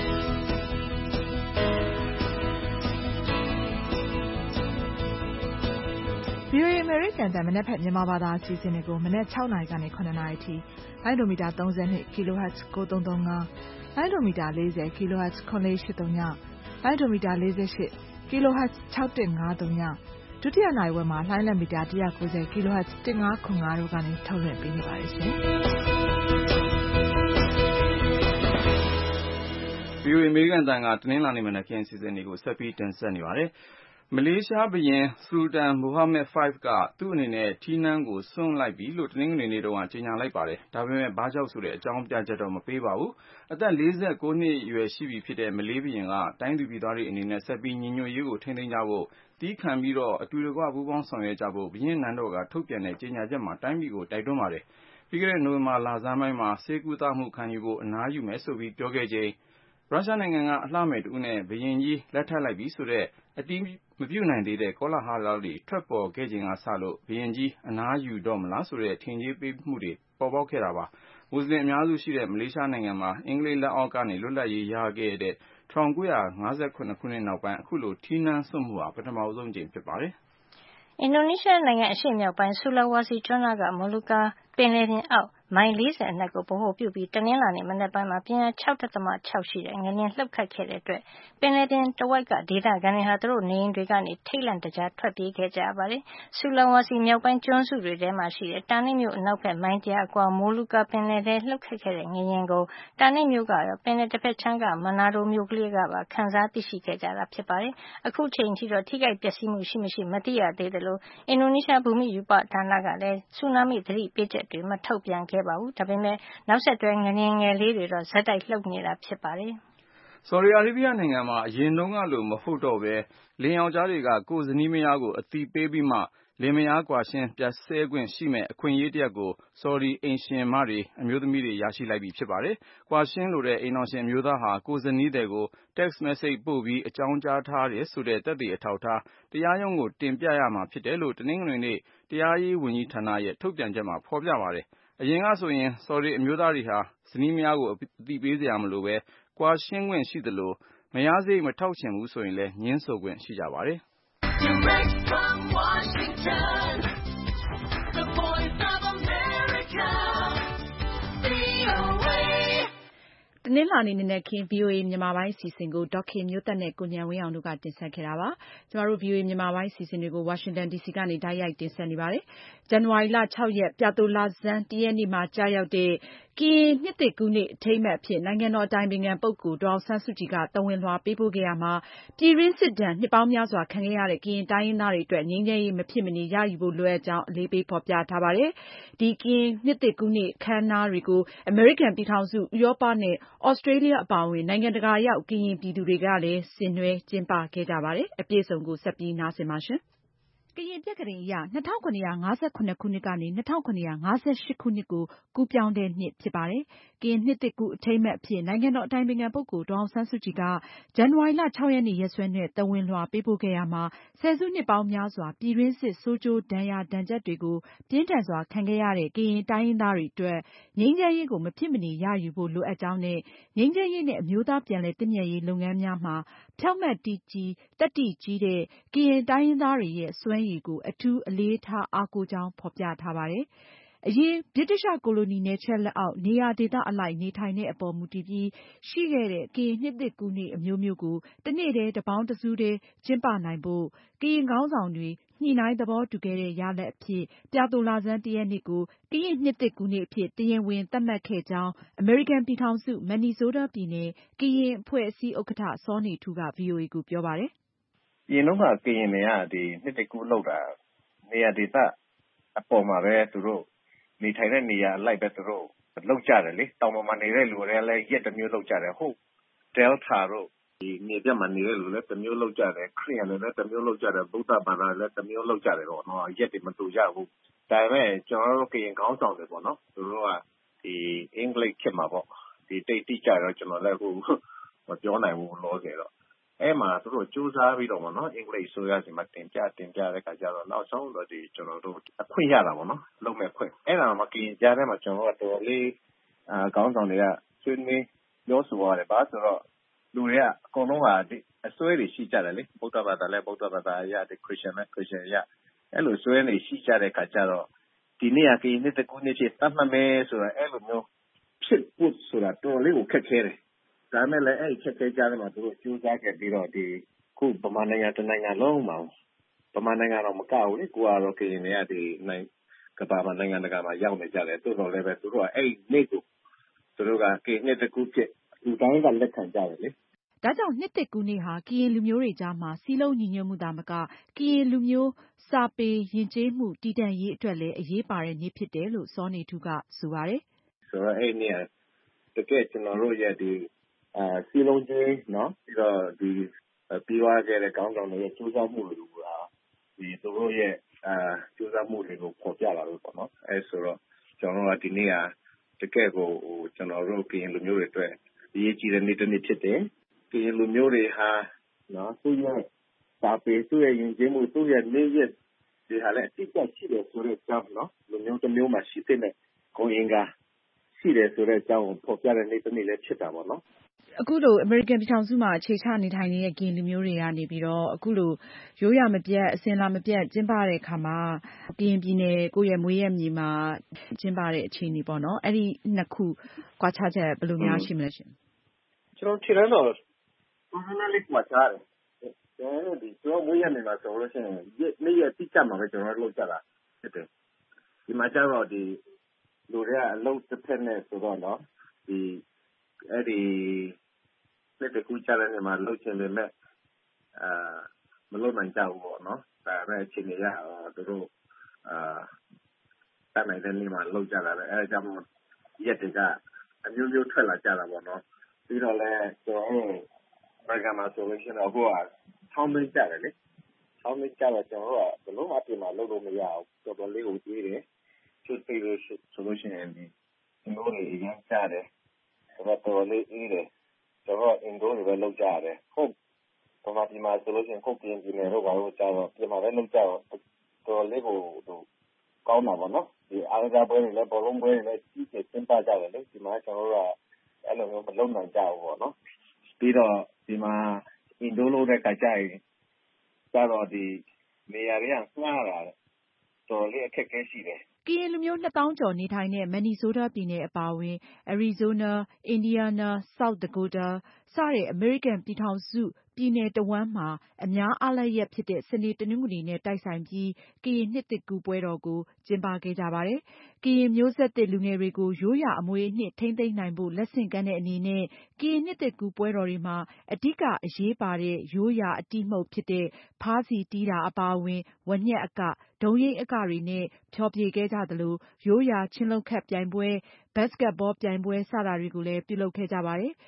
S2: V O A အမေရိကန်အသံမနက်ဖြန်မြန်မာဘာသာအစီအစဉ်တွေကိုမနက်၆နာရီကနေ၇နာရီထိလိုင်းဒိုမီတာ၃၂ kHz ၉၃၃၅လိုင်းဒိုမီတာ၄၀ kHz ၇၄၈၃ညလိုင်းဒိုမီတာ၄၈ kHz ၆၁၅၃ညဒုတိယနာရီဝက်မှာလိုင်းလက်မီတာ၁၉၀ kHz ၁၅၇၅တို့ကနေထုတ်လွှင့်ပေးနေပါတယ်ရှင်။
S5: V O A အမေရိကန်အသံကတနင်္လာနေ့မနက်ခင်းအစီအစဉ်တွေကိုဆက်ပြီးတင်ဆက်နေပါတယ်။မလေးရှားဘုရင်ဆူလတန်မိုဟာမက် ၅ ကသူ့အနေနဲ့ထီးနန်းကိုစွန့်လိုက်ပြီလို့တနင်္ဂနွေနေ့တုန်းကကြေညာလိုက်ပါတယ်။ဒါပေမဲ့ဘာကြောင့်ဆိုတဲ့အကြောင်းပြချက်တော့မပေးပါဘူး။အသက်၄၉နှစ်အရွယ်ရှိပြီဖြစ်တဲ့မလေးဘုရင်ကတိုင်းသူပြည်သားတွေအနေနဲ့ဆက်ပြီးညီညွတ်ရေးကိုထိန်းသိမ်းကြဖို့သည်းခံပြီးတော့အတူတကွပူးပေါင်းဆောင်ရွက်ကြဖို့ဘုရင့်နန်းတော်ကထုတ်ပြန်တဲ့ကြေညာချက်မှာတိုင်းပြည်ကိုတိုက်တွန်းပါတယ်။ပြီးခဲ့တဲ့နိုဝင်ဘာလဆန်းပိုင်းမှာဆေးကုသမှုခံယူဖို့အနားယူမယ်ဆိုပြီးပြောခဲ့ချိန်ရုရှားနိုင်ငံကအလှမယ်တဦးနဲ့ဘုရင်ကြီးလက်ထပ်လိုက်ပြီဆိုတဲ့အတည်မပြုနိုင်သေးတဲ့ကောလာဟလတွေထွက်ပေါ်ခဲ့ချိန်ကစလို့ဘုရင်ကြီးအနားယူတော့မလားဆိုတဲ့ထင်ကြေးပေးမှုတွေပေါ်ပေါက်ခဲ့တာပါ။မွတ်စလင်အများစုရှိတဲ့မလေးရှားနိုင်ငံမှာအင်္ဂလိပ်လက်အောက်ကနေလွတ်လပ်ရေးရခဲ့တဲ့၁၉၅၇ခုနှစ်နောက်ပိုင်းအခုလိုထီးနန်းစွန့်မှုဟာပထမဆုံးအကြိမ်ဖြစ်ပါတယ်
S3: ။အင်ဒိုနီးရှားနိုင်ငံအရှေ့မြောက်ပိုင်းဆူလာဝါစီကျွန်းနားကမော်လူကာပင်လယ်ပြင်အောက်မိုင်၄၀အနက်ကိုဗဟိုပြုပြီးတနင်္လာနေ့မနက်ပိုင်းမှာပြင်းအား ၆.၆ ရှိတဲ့ငလျင်လှုပ်ခတ်ခဲ့တဲ့အတွက်ပင်လယ်ပြင်တဝိုက်ကဒေသခံတွေဟာသူတို့နေအိမ်တွေကနေထိတ်လန့်တကြားထွက်ပြေးခဲ့ကြရပါတယ်။ဆူလာဝါစီမြောက်ပိုင်းကျွန်းစုတွေထဲမှာရှိတဲ့တာနစ်မြို့အနောက်ဘက်မိုင်တရာအကွာမိုလူကာပင်လယ်ထဲလှုပ်ခတ်ခဲ့တဲ့ငလျင်ကိုတာနစ်မြို့ကရောပင်လယ်တစ်ဖက်ခြမ်းကမနာဒိုမြို့ကလေးကပါခံစားသိရှိခဲ့ကြတာဖြစ်ပါတယ်။အခုချိန်ထိတော့ထိခိုက်ပျက်စီးမှုရှိမရှိမသိရသေးသလိုအင်ဒိုနီးရှားဘူမိရူပဌာနကလည်းဆူနာမီသတိပေးချက်တွေမထုတ်ပြန်ခဲ့ပါဘူး။ဒါပေမဲ့နောက်ဆက်တွဲငလျင်ငယ်လေးတွေတော့ဆက်တိုက်လှုပ်နေတာဖြစ်ပါတယ်
S5: ။ဆော်ဒီအာရေဗျနိုင်ငံမှာအရင်တုန်းကလိုမဟုတ်တော့ပဲလင်ယောက်ျားတွေကကိုယ်ဇနီးမယားကိုအသိပေးပြီးမှလင်မယားကွာရှင်းပြတ်ဆဲခွင့်ရှိမဲ့အခွင့်အရေးတရပ်ကိုဆော်ဒီအိမ်ရှင်မတွေအမျိုးသမီးတွေရရှိလိုက်ပြီဖြစ်ပါတယ်။ကွာရှင်းလိုတဲ့အိမ်တော်ရှင်အမျိုးသားဟာကိုယ်ဇနီးတွေကို text message ပို့ပြီးအကြောင်းကြားထားတယ်ဆိုတဲ့သက်သေအထောက်အထားတရားရုံးကိုတင်ပြရမှာဖြစ်တယ်လို့တနင်္ဂနွေနေ့တရားရေးဝန်ကြီးဌာနရဲ့ထုတ်ပြန်ချက်မှာဖော်ပြပါတယ်။အရင်ကဆိုရင်ဆော်ဒီအမျိုးသားတွေဟာဇနီးမယားကိုအသိပေးစရာမလိုပဲကွာရှင်းခွင့်ရှိသလိုမယားစရိတ်မထောက်ချင်ဘူးဆိုရင်လည်းငြင်းဆိုခွင့်ရှိကြပါတယ်။ Direct from Washington, the voice of America, V O A
S2: တနင်္လာနေ့နနက်ခင်း ဗွီအိုအေမြန်မာပိုင်းအစီအစဉ်ကိုဒေါက်ခင်မျိုးသက်နဲ့ကိုဉာဏ်ဝင်းအောင်တို့ကတင်ဆက်ခဲ့တာပါ။ကျမတို့ ဗွီအိုအေမြန်မာပိုင်းအစီအစဉ်တွေကိုဝါရှင်တန်ဒီစီကနေတိုက်ရိုက်တင်ဆက်နေပါတယ်။ဇန်နဝါရီလ၆ရက်ပြသိုလဆန်းတရက်နေ့မှာကြာရောက်တဲ့ကရင်နှစ်သစ်ကူးနေ့အထိမ်းအမှတ်အဖြစ်နိုင်ငံတော်အတိုင်ပင်ခံပုဂ္ဂိုလ်ဒေါ်အောင်ဆန်းစုကြည်ကသဝဏ်လွှာပေးပို့ခဲ့ရာမှာပြည်တွင်းစစ်ဒဏ်နှစ်ပေါင်းများစွာခံခဲ့ရတဲ့ကရင်တိုင်းရင်းသားတွေအတွက်ငြိမ်းချမ်းရေးမဖြစ်မနေရယူဖို့လိုအပ်ကြောင်းအလေးပေးဖော်ပြထားပါတယ်။ဒီကရင်နှစ်သစ်ကူးနေ့အခမ်းအနားတွေကိုအမေရိကန်ပြည်ထောင်စုဥရောပနဲ့ဩစတြေးလျအပါအဝင်နိုင်ငံတကာရောက်ကရင်ပြည်သူတွေကလည်းဆင်နွှဲကျင်းပခဲ့ကြပါတယ်။အပြည့်အစုံကိုဆက်ပြီးနားဆင်ပါရှင်။ကရင်ပြက္ခဒိန်အရနှစ်ထောင်ခုနှစ်ရာ၅၇ခုနှစ်ကနေနှစ်ထောင်ခုနှစ်ရာ၅၈ခုနှစ်ကိုကူးပြောင်းတဲ့နှစ်ဖြစ်ပါတယ်။ကရင်နှစ်သစ်ကူးအထိမ်းအမှတ်အဖြစ်နိုင်ငံတော်အတိုင်ပင်ခံပုဂ္ဂိုလ်ဒေါ်အောင်ဆန်းစုကြည်ကဇန်နဝါရီလ၆ရက်နေ့ရက်စွဲနဲ့သဝဏ်လွှာပေးပို့ခဲ့ရာမှာဆယ်စုနှစ်ပေါင်းများစွာပြည်တွင်းစစ်ဆိုးကျိုးဒဏ်ရာဒဏ်ချက်တွေကိုပြင်းထန်စွာခံခဲ့ရတဲ့ကရင်တိုင်းရင်းသားတွေအတွက်ငြိမ်းချမ်းရေးကိုမဖြစ်မနေရယူဖို့လိုအပ်ကြောင်းနဲ့ငြိမ်းချမ်းရေးနဲ့အမျိုးသားပြန်လည်သင့်မြတ်ရေးလုပ်ငန်းများမှာဖြောင့်မတ်တည်ကြည်သတ္တိကြီးတဲ့ကရင်တိုင်းရင်းသားတွေရဲ့စွမ်းရည်ကိုအထူးအလေးထားအားကိုးကြောင်းဖော်ပြထားပါတယ်။အရင်ဗြိတိသျှကိုလိုနီနယ်ချဲ့လက်အောက်နေရာဒေသအလိုက်နေထိုင်တဲ့အပေါ်မူတည်ပြီးရှိခဲ့တဲ့ကရင်နှစ်သစ်ကူးနေ့အမျိုးမျိုးကိုတနေ့တည်းတပေါင်းတစုတည်းကျင်းပနိုင်ဖို့ကရင်ခေါင်းဆောင်တွေညှိနှိုင်းသဘောတူခဲ့တဲ့ရလဒ်အဖြစ်ပြသိုလဆန်းတရက်နေ့ကိုကရင်နှစ်သစ်ကူးနေ့အဖြစ်တရားဝင်သတ်မှတ်ခဲ့ကြောင်းအမေရိကန်ပြည်ထောင်စုမန်နီဆိုးတားပြည်နယ်ကရင်အဖွဲ့အစည်းဥက္ကဋ္ဌစောနေထူးက ဗွီအိုအေကိုပြောပါတယ်
S4: ။အရင်တော့ကကရင်တွေကဒီနှစ်သစ်ကူးလုပ်တာနေရာဒေသအပေါ်မှာပဲသူတို့နေထိုင်တဲ့နေရာအလိုက်ပဲသူတို့လောက်ကြတယ်လေတောင်ပေါ်မှာနေတဲ့လူတွေလည်းရက်တစ်မျိုးလောက်ကြတယ်ဟုတ်ဒဲလ်တာတို့ဒီနေပြမှာနေတဲ့လူလည်းတစ်မျိုးလောက်ကြတယ်ခရစ်ယာန်တွေလည်းတစ်မျိုးလောက်ကြတယ်ဗုဒ္ဓဘာသာလည်းတစ်မျိုးလောက်ကြတယ်ပေါ့နော်ရက်တွေမတူကြဘူးဒါပေမဲ့ကျွန်တော်တို့ကရင်ခေါင်းဆောင်တွေပေါ့နော်သူတို့ကဒီအင်္ဂလိပ်ခေတ်မှာပေါ့ဒီတိတ်တိကျတော့ကျွန်တော်လည်းဟိုမပြောနိုင်ဘူးလို့ဆိုတော့အဲ့မှာသူတို့စူးစမ်းပြီးတော့ပေါ့နော်အင်္ဂလိပ်ဆိုရစီမှာတင်ပြတင်ပြတဲ့ခါကျတော့နောက်ဆုံးတော့ဒီကျွန်တော်တို့အခွင့်ရတာပေါ့နော်လုံးမဲ့ခွင့်အဲ့ဒါမှကရင်ကြားထဲမှာကျွန်တော်တို့ကတော်လေးအာခေါင်းဆောင်တွေကဆွေးနွေးပြောဆိုရတယ်ဘာဆိုတော့လူတွေကအကုန်လုံးကအစွဲတွေရှိကြတယ်လေဗုဒ္ဓဘာသာလည်းဗုဒ္ဓဘာသာအရာဒီခရစ်ယာန်လည်းခရစ်ယာန်အရာအဲ့လိုစွဲနေရှိကြတဲ့ခါကျတော့ဒီနေ့ကကရင်နှစ်တကူနှစ်ဖြစ်တတ်မှတ်မယ်ဆိုတော့အဲ့လိုမျိုးဖြစ်ဖို့ဆိုတာတော်လေးကိုခက်ခဲတယ်ဒါမဲ့လည်းအဲ့ခက်ခဲကြတယ်မှာသူတို့ကြိုးစားခဲ့ပြီးတော့ဒီခုဗမာနိုင်ငံတနိုင်ငံလုံးမှာဗမာနိုင်ငံတော့မကဘူးလေကိုကတော့ကရင်တွေကဒီနိုင်ကဘာမှာနိုင်ငံတကာမှာရောက်နေကြတယ်တိုးတော်လည်းပဲသူတို့ကအဲ့နေ့ကိုသူတို့ကကရင်နှစ်တကူဖြစ်ဒီတိုင်းကလက်ခံကြတယ်လေ
S2: ဒါကြောင့်နှစ်သစ်ကူးနေ့ဟာကရင်လူမျိုးတွေကြားမှာစည်းလုံးညီညွတ်မှုသာမကကရင်လူမျိုးစာပေယဉ်ကျေးမှုတည်တံ့ရေးအတွက်လည်းအရေးပါတဲ့နေ့ဖြစ်တယ်လို့စောနေထူးကဆိုပါတယ်
S4: ဆိုတော့အဲ့နေ့တကယ်ကျွန်တော်တို့ရဲ့ဒီအာစည်းလုံးခြင်းနော်ပြီးတော့ဒီပြီးသွားခဲ့တဲ့ကောင်းဆောင်တွေရဲ့စူးစမ်းမှုတွေကဒီသူတို့ရဲ့အာစူးစမ်းမှုတွေကိုပေါ်ပြလာလို့ပေါ့နော်အဲဆိုတော့ကျွန်တော်တို့ကဒီနေ့ကတကယ်ကိုဟိုကျွန်တော်တို့ကရင်လူမျိုးတွေအတွက်အရေးကြီးတဲ့နေ့တစ်နေ့ဖြစ်တယ်ကရင်လူမျိုးတွေဟာနော်သူ့ရဲ့စာပေသူ့ရဲ့ယဉ်ကျေးမှုသူ့ရဲ့နေရက်ဒီဟာလည်းအတိအကျရှိတယ်ဆိုတဲ့အကြောင်းနော်လူမျိုးတစ်မျိုးမှာရှိတဲ့ကိုယ်အင်္ဂါရှိတယ်ဆိုတဲ့အကြောင်းကိုဖော်ပြတဲ့နေ့တစ်နေ့လည်းဖြစ်တာပေါ့နော်
S2: အခုလိုအမေရိကန်ပြည်ထောင်စုမှာအခြေချနေထိုင်နေတဲ့ကရင်လူမျိုးတွေကနေပြီးတော့အခုလိုရိုးရာမပြတ်အစဉ်လာမပြတ်ကျင်းပတဲ့အခါမှာကရင်ပြည်နယ်ကိုယ့်ရဲ့မွေးရမြေမှာကျင်းပတဲ့အခြေအနေပေါ့နော်အဲ့ဒီနှစ်ခုကွာခြားချက်ဘယ်လိုများရှိမလဲရှင်
S4: ကျွန်တော်ထင်တယ်တော့ personally ကွာခြားတယ်ကျွန်တော်ဒီကျွန်တော်မွေးရမြေမှာဆိုလို့ရှိရင်နေ့ရက်တိကျမှာပဲကျွန်တော်လုပ်ကြတာဖြစ်တယ်ဒီမှာကျတော့ဒီလူတွေကအလုံးတစ်ဖက်နဲ့ဆိုတော့နော်ဒီအဲ့ဒီလက်တကူချတဲ့နေမှာလှုပ်ချင်ပေမဲ့အာမလုပ်နိုင်ကြဘူးပေါ့နော်ဒါပေမဲ့အချိန်ရသူတို့အာတနိုင်တဲ့နေမှာလှုပ်ကြတာပဲအဲဒါကြောင့်ရက်တွေကအမျိုးမျိုးထွက်လာကြတာပေါ့နော်ပြီးတော့လဲကျွန်တော်ဘယ်ကမှဆိုလို့ရှိရင်တော့ဟိုကထောင်းမင်းကြတယ်လေထောင်းမင်းကြတော့ကျွန်တော်ကဘလုံးအပြင်မှာလှုပ်လို့မရဘူးတော်တော်လေးကိုကြီးတယ်ချွတ်ပြီးလို့ဆိုလို့ရှိရင်ဒီကျွန်တော်တွေအရင်ကြတယ်တော့တော်လေးအေးတယ်ကျွန်တော်အင်ဒိုတွေပဲလောက်ကြရတယ်ဟုတ်ပမာဒီမှာဆိုလို့ရှိရင်ခုတ်ပြင်းပြင်းနဲ့တော့ဘာလို့ကြာတော့ဒီမှာလည်းလောက်ကြတော့တော်လေးကိုကောင်းတာပေါ့နော်ဒီအားကစားပွဲတွေလည်းဘောလုံးပွဲတွေလည်းကြီးကျယ်ကျင်းပကြတယ်လေဒီမှာကျွန်တော်တို့ကအဲ့လိုမျိုးမလုံနိုင်ကြဘူးပေါ့နော်ပြီးတော့ဒီမှာအင်ဒိုလို့တဲ့ကကြရင်ကျတော့ဒီနေရာတွေကငှားတာတော်လေးအခက်အခဲရှိတယ်
S2: ကရင်လူမျိုးနှစ်သောင်းကျော်နေထိုင်တဲ့မန်နီဆိုးတားပြည်နယ်အပါအဝင်အရီဇိုးနား၊အင်ဒီယားနား၊ဆောက်ဒါကိုတာစတဲ့အမေရိကန်ပြည်ထောင်စုပြည်နယ်တဝန်းမှာအများအားလပ်ရက်ဖြစ်တဲ့စနေတနင်္ဂနွေနဲ့တိုက်ဆိုင်ပြီးကရင်နှစ်သစ်ကူးပွဲတော်ကိုကျင်းပခဲ့ကြပါတယ်။ကရင်မျိုးဆက်သစ်လူငယ်တွေကိုရိုးရာအမွေအနှစ်ထိန်းသိမ်းနိုင်ဖို့လက်ဆင့်ကမ်းတဲ့အနေနဲ့ကရင်နှစ်သစ်ကူးပွဲတော်တွေမှာအဓိကအရေးပါတဲ့ရိုးရာအတီးမှုတ်ဖြစ်တဲ့ဖါးစည်တီးတာအပါအဝင်ဝါးညှက်အက၊ဒုံးယိမ်းအကတွေနဲ့ဖျော်ဖြေခဲ့ကြသလိုရိုးရာချင်းလုံးခတ်ပြိုင်ပွဲ၊ဘတ်စကက်ဘောပြိုင်ပွဲစတာတွေကိုလည်းပြုလုပ်ခဲ့ကြပါတယ်။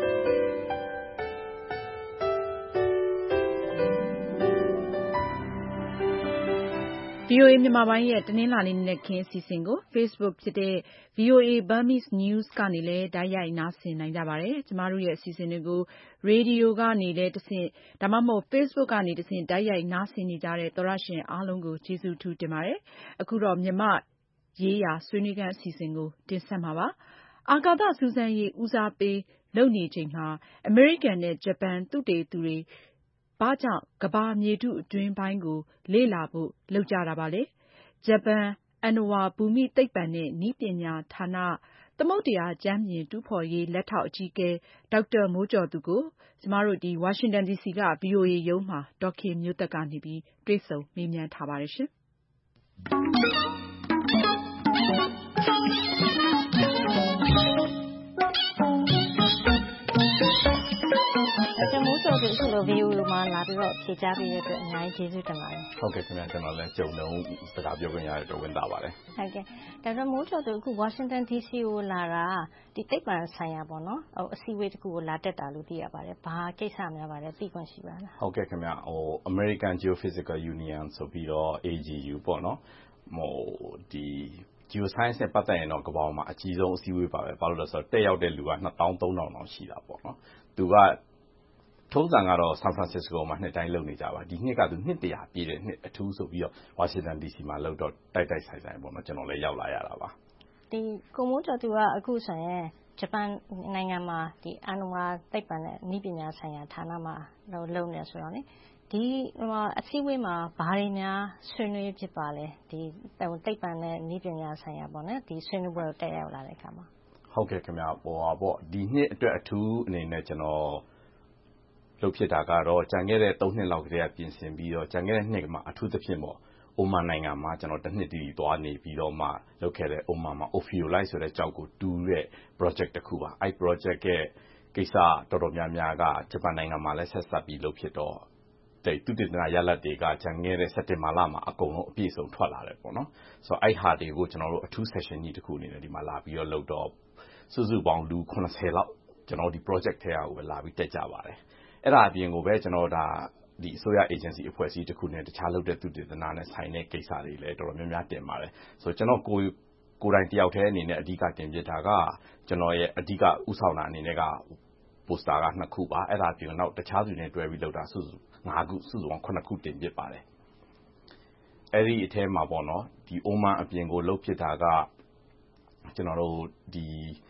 S2: ဗွီအိုအေမြန်မာပိုင်းရဲ့တနင်္လာနေ့နံနက်ခင်းအစီအစဉ်ကို Facebook ဖြစ်တဲ့ ဗွီအိုအေ Burmese News ကနေလည်းတိုက်ရိုက်နားဆင်နိုင်ကြပါတယ်။ကျမတို့ရဲ့အစီအစဉ်တွေကိုရေဒီယိုကနေလည်းတဆင့်ဒါမှမဟုတ် Facebook ကနေတဆင့်တိုက်ရိုက်နားဆင်နေကြတဲ့သောတရှင်အားလုံးကိုကျေးဇူးအထူးတင်ပါတယ်။အခုတော့မြန်မာရေးရာဆွေးနွေးခန်းအစီအစဉ်ကိုတင်ဆက်မှာပါ။အာကာသစူးစမ်းရေးဦးစားပေးလုပ်နေချိန်မှာအမေရိကန်နဲ့ဂျပန်သုတေသီတွေဘာကြောင့်ကမ္ဘာမြေထုအတွင်းပိုင်းကိုလေ့လာဖို့လုပ်ကြတာပါလဲ။ဂျပန်အဏ္ဏဝါဘူမိသိပ္ပံနဲ့နည်းပညာဌာနသမုဒ္ဒရာကြမ်းပြင်တူးဖော်ရေးလက်ထောက်အကြီးအကဲဒေါက်တာမိုးကျော်သူကိုကျမတို့ဒီဝါရှင်တန်ဒီစီက ဗွီအိုအေရုံးမှာဒေါ်ခင်မျိုးသက်ကနေပြီးတွေ့ဆုံမေးမြန်းထားပါတယ်ရှင်။
S3: ကျွန်တော်တို့အခုလို ဗီအိုအေ မှာလာပြီးတော့ဖြေကြားပေးတဲ့အတွက်အများကြီးကျေးဇူးတင်ပါတယ်
S5: ။ဟုတ်ကဲ့ခင်ဗျာကျွန်တော်လည်းကြုံတော့စကားပြောခွင့်ရတဲ့အတွက်ဝင်တာပါတယ်
S3: ။ဟုတ်ကဲ့ဒါပေမဲ့မိုးကျော်တို့အခု Washington ဒီ စီ ကိုလာတာဒီသိပ္ပံဆိုင်ရာပေါ့နော်ဟိုအစည်းအဝေးတစ်ခုကိုလာတက်တာလို့သိရပါတယ်။ဘာကိစ္စများပါလဲသိခွင့်ရှိပါလား
S5: ။ဟုတ်ကဲ့ခင်ဗျာဟို American Geophysical Union ဆိုပြီးတော့ A G U ပေါ့နော်ဟိုဒီ Geoscience နဲ့ပတ်သက်ရင်တော့ကမ္ဘာမှာအကြီးဆုံးအစည်းအဝေးပါပဲ။ဘာလို့လဲဆိုတော့တက်ရောက်တဲ့လူကနှစ်သောင်းသုံးထောင်လောက်ရှိတာပေါ့နော်။သူကထုံးစံကတော့ San Francisco မှာနှစ်တိုင်းလုပ်နေကြပါဒီနှစ်ကသူနှစ်တရာပြည့်တဲ့နှစ်အထူးဆိုပြီးတော့ Washington ဒီ စီ မှာလုပ်တော့တိုက်တိုက်ဆိုင်ဆိုင်ပေါ့နော်ကျွန်တော်လည်းရောက်လာရတာပါ
S3: ဒီကိုမိုးကျော်သူကအခုဆိုရင်ဂျပန်နိုင်ငံမှာဒီအဏ္ဏဝါသိပ္ပံနဲ့နည်းပညာဆိုင်ရာဌာနမှာလုပ်နေဆိုတော့လေဒီအစည်းအဝေးမှာဘာတွေများဆွေးနွေးဖြစ်ပါလဲဒီသိပ္ပံနဲ့နည်းပညာဆိုင်ရာပေါ့နော်ဒီဆွေးနွေးပွဲကိုတက်ရောက်လာတဲ့အခါမှာ
S5: ဟုတ်ကဲ့ခင်ဗျာဟိုပါပေါ့ဒီနှစ်အတွက်အထူးအနေနဲ့ကျွန်တော်လုပ်ဖြစ်တာကတော့ကြံခဲ့တဲ့သုံးနှစ်လောက်ကတည်းကပြင်ဆင်ပြီးတော့ကြံခဲ့တဲ့နှစ်မှာအထူးသဖြင့်ပေါ့အိုမန်နိုင်ငံမှာကျွန်တော်တစ်နှစ်တည်းသွားနေပြီးတော့မှလုပ်ခဲ့တဲ့အိုမန်မှာ Ophiolite ဆိုတဲ့ကြောက်ကိုတူးတဲ့ project တစ်ခုပါအဲ့ project ရဲ့ကိစ္စတော်တော်များများကဂျပန်နိုင်ငံမှာလည်းဆက်စပ်ပြီးလုပ်ဖြစ်တော့တဲ့သူတင်နာရလတ်တွေကကြံခဲ့တဲ့စက်တင်ဘာလမှာအကုန်လုံးအပြည့်စုံထွက်လာတယ်ပေါ့နော်ဆိုတော့အဲ့ဟာတွေကိုကျွန်တော်တို့အထူး session ကြီးတစ်ခုအနေနဲ့ဒီမှာလာပြီးတော့လုပ်တော့စုစုပေါင်းလူခုနှစ်ဆယ်လောက်ကျွန်တော်ဒီ project ထဲကိုပဲလာပြီးတက်ကြပါတယ်အဲ့ဒါအပြင်ကိုပဲကျွန်တော်ဒါဒီအစိုးရ agency အဖွဲ့အစည်းတစ်ခုနဲ့တခြားလုပ်တဲ့သူတေသနာနဲ့ဆိုင်တဲ့ကိစ္စတွေလည်းတော်တော်များများတင်ပါတယ်ဆိုတော့ကျွန်တော်ကိုကိုယ်တိုင်တယောက်တည်းအနေနဲ့အဓိကတင်ပြတာကကျွန်တော်ရဲ့အဓိကဥဆောင်တာအနေနဲ့ကပိုစတာကနှစ်ခုပါအဲ့ဒါပြင်တော့တခြားသူတွေနဲ့တွဲပြီးလုပ်တာစုစုငါးခုစုစုပေါင်းခုနှစ်ခုတင်ပြပါတယ်အဲ့ဒီအထဲမှာပေါ့နော်ဒီအိုမန်အပြင်ကိုလုပ်ဖြစ်တာကကျွန်တော်တို့ဒီ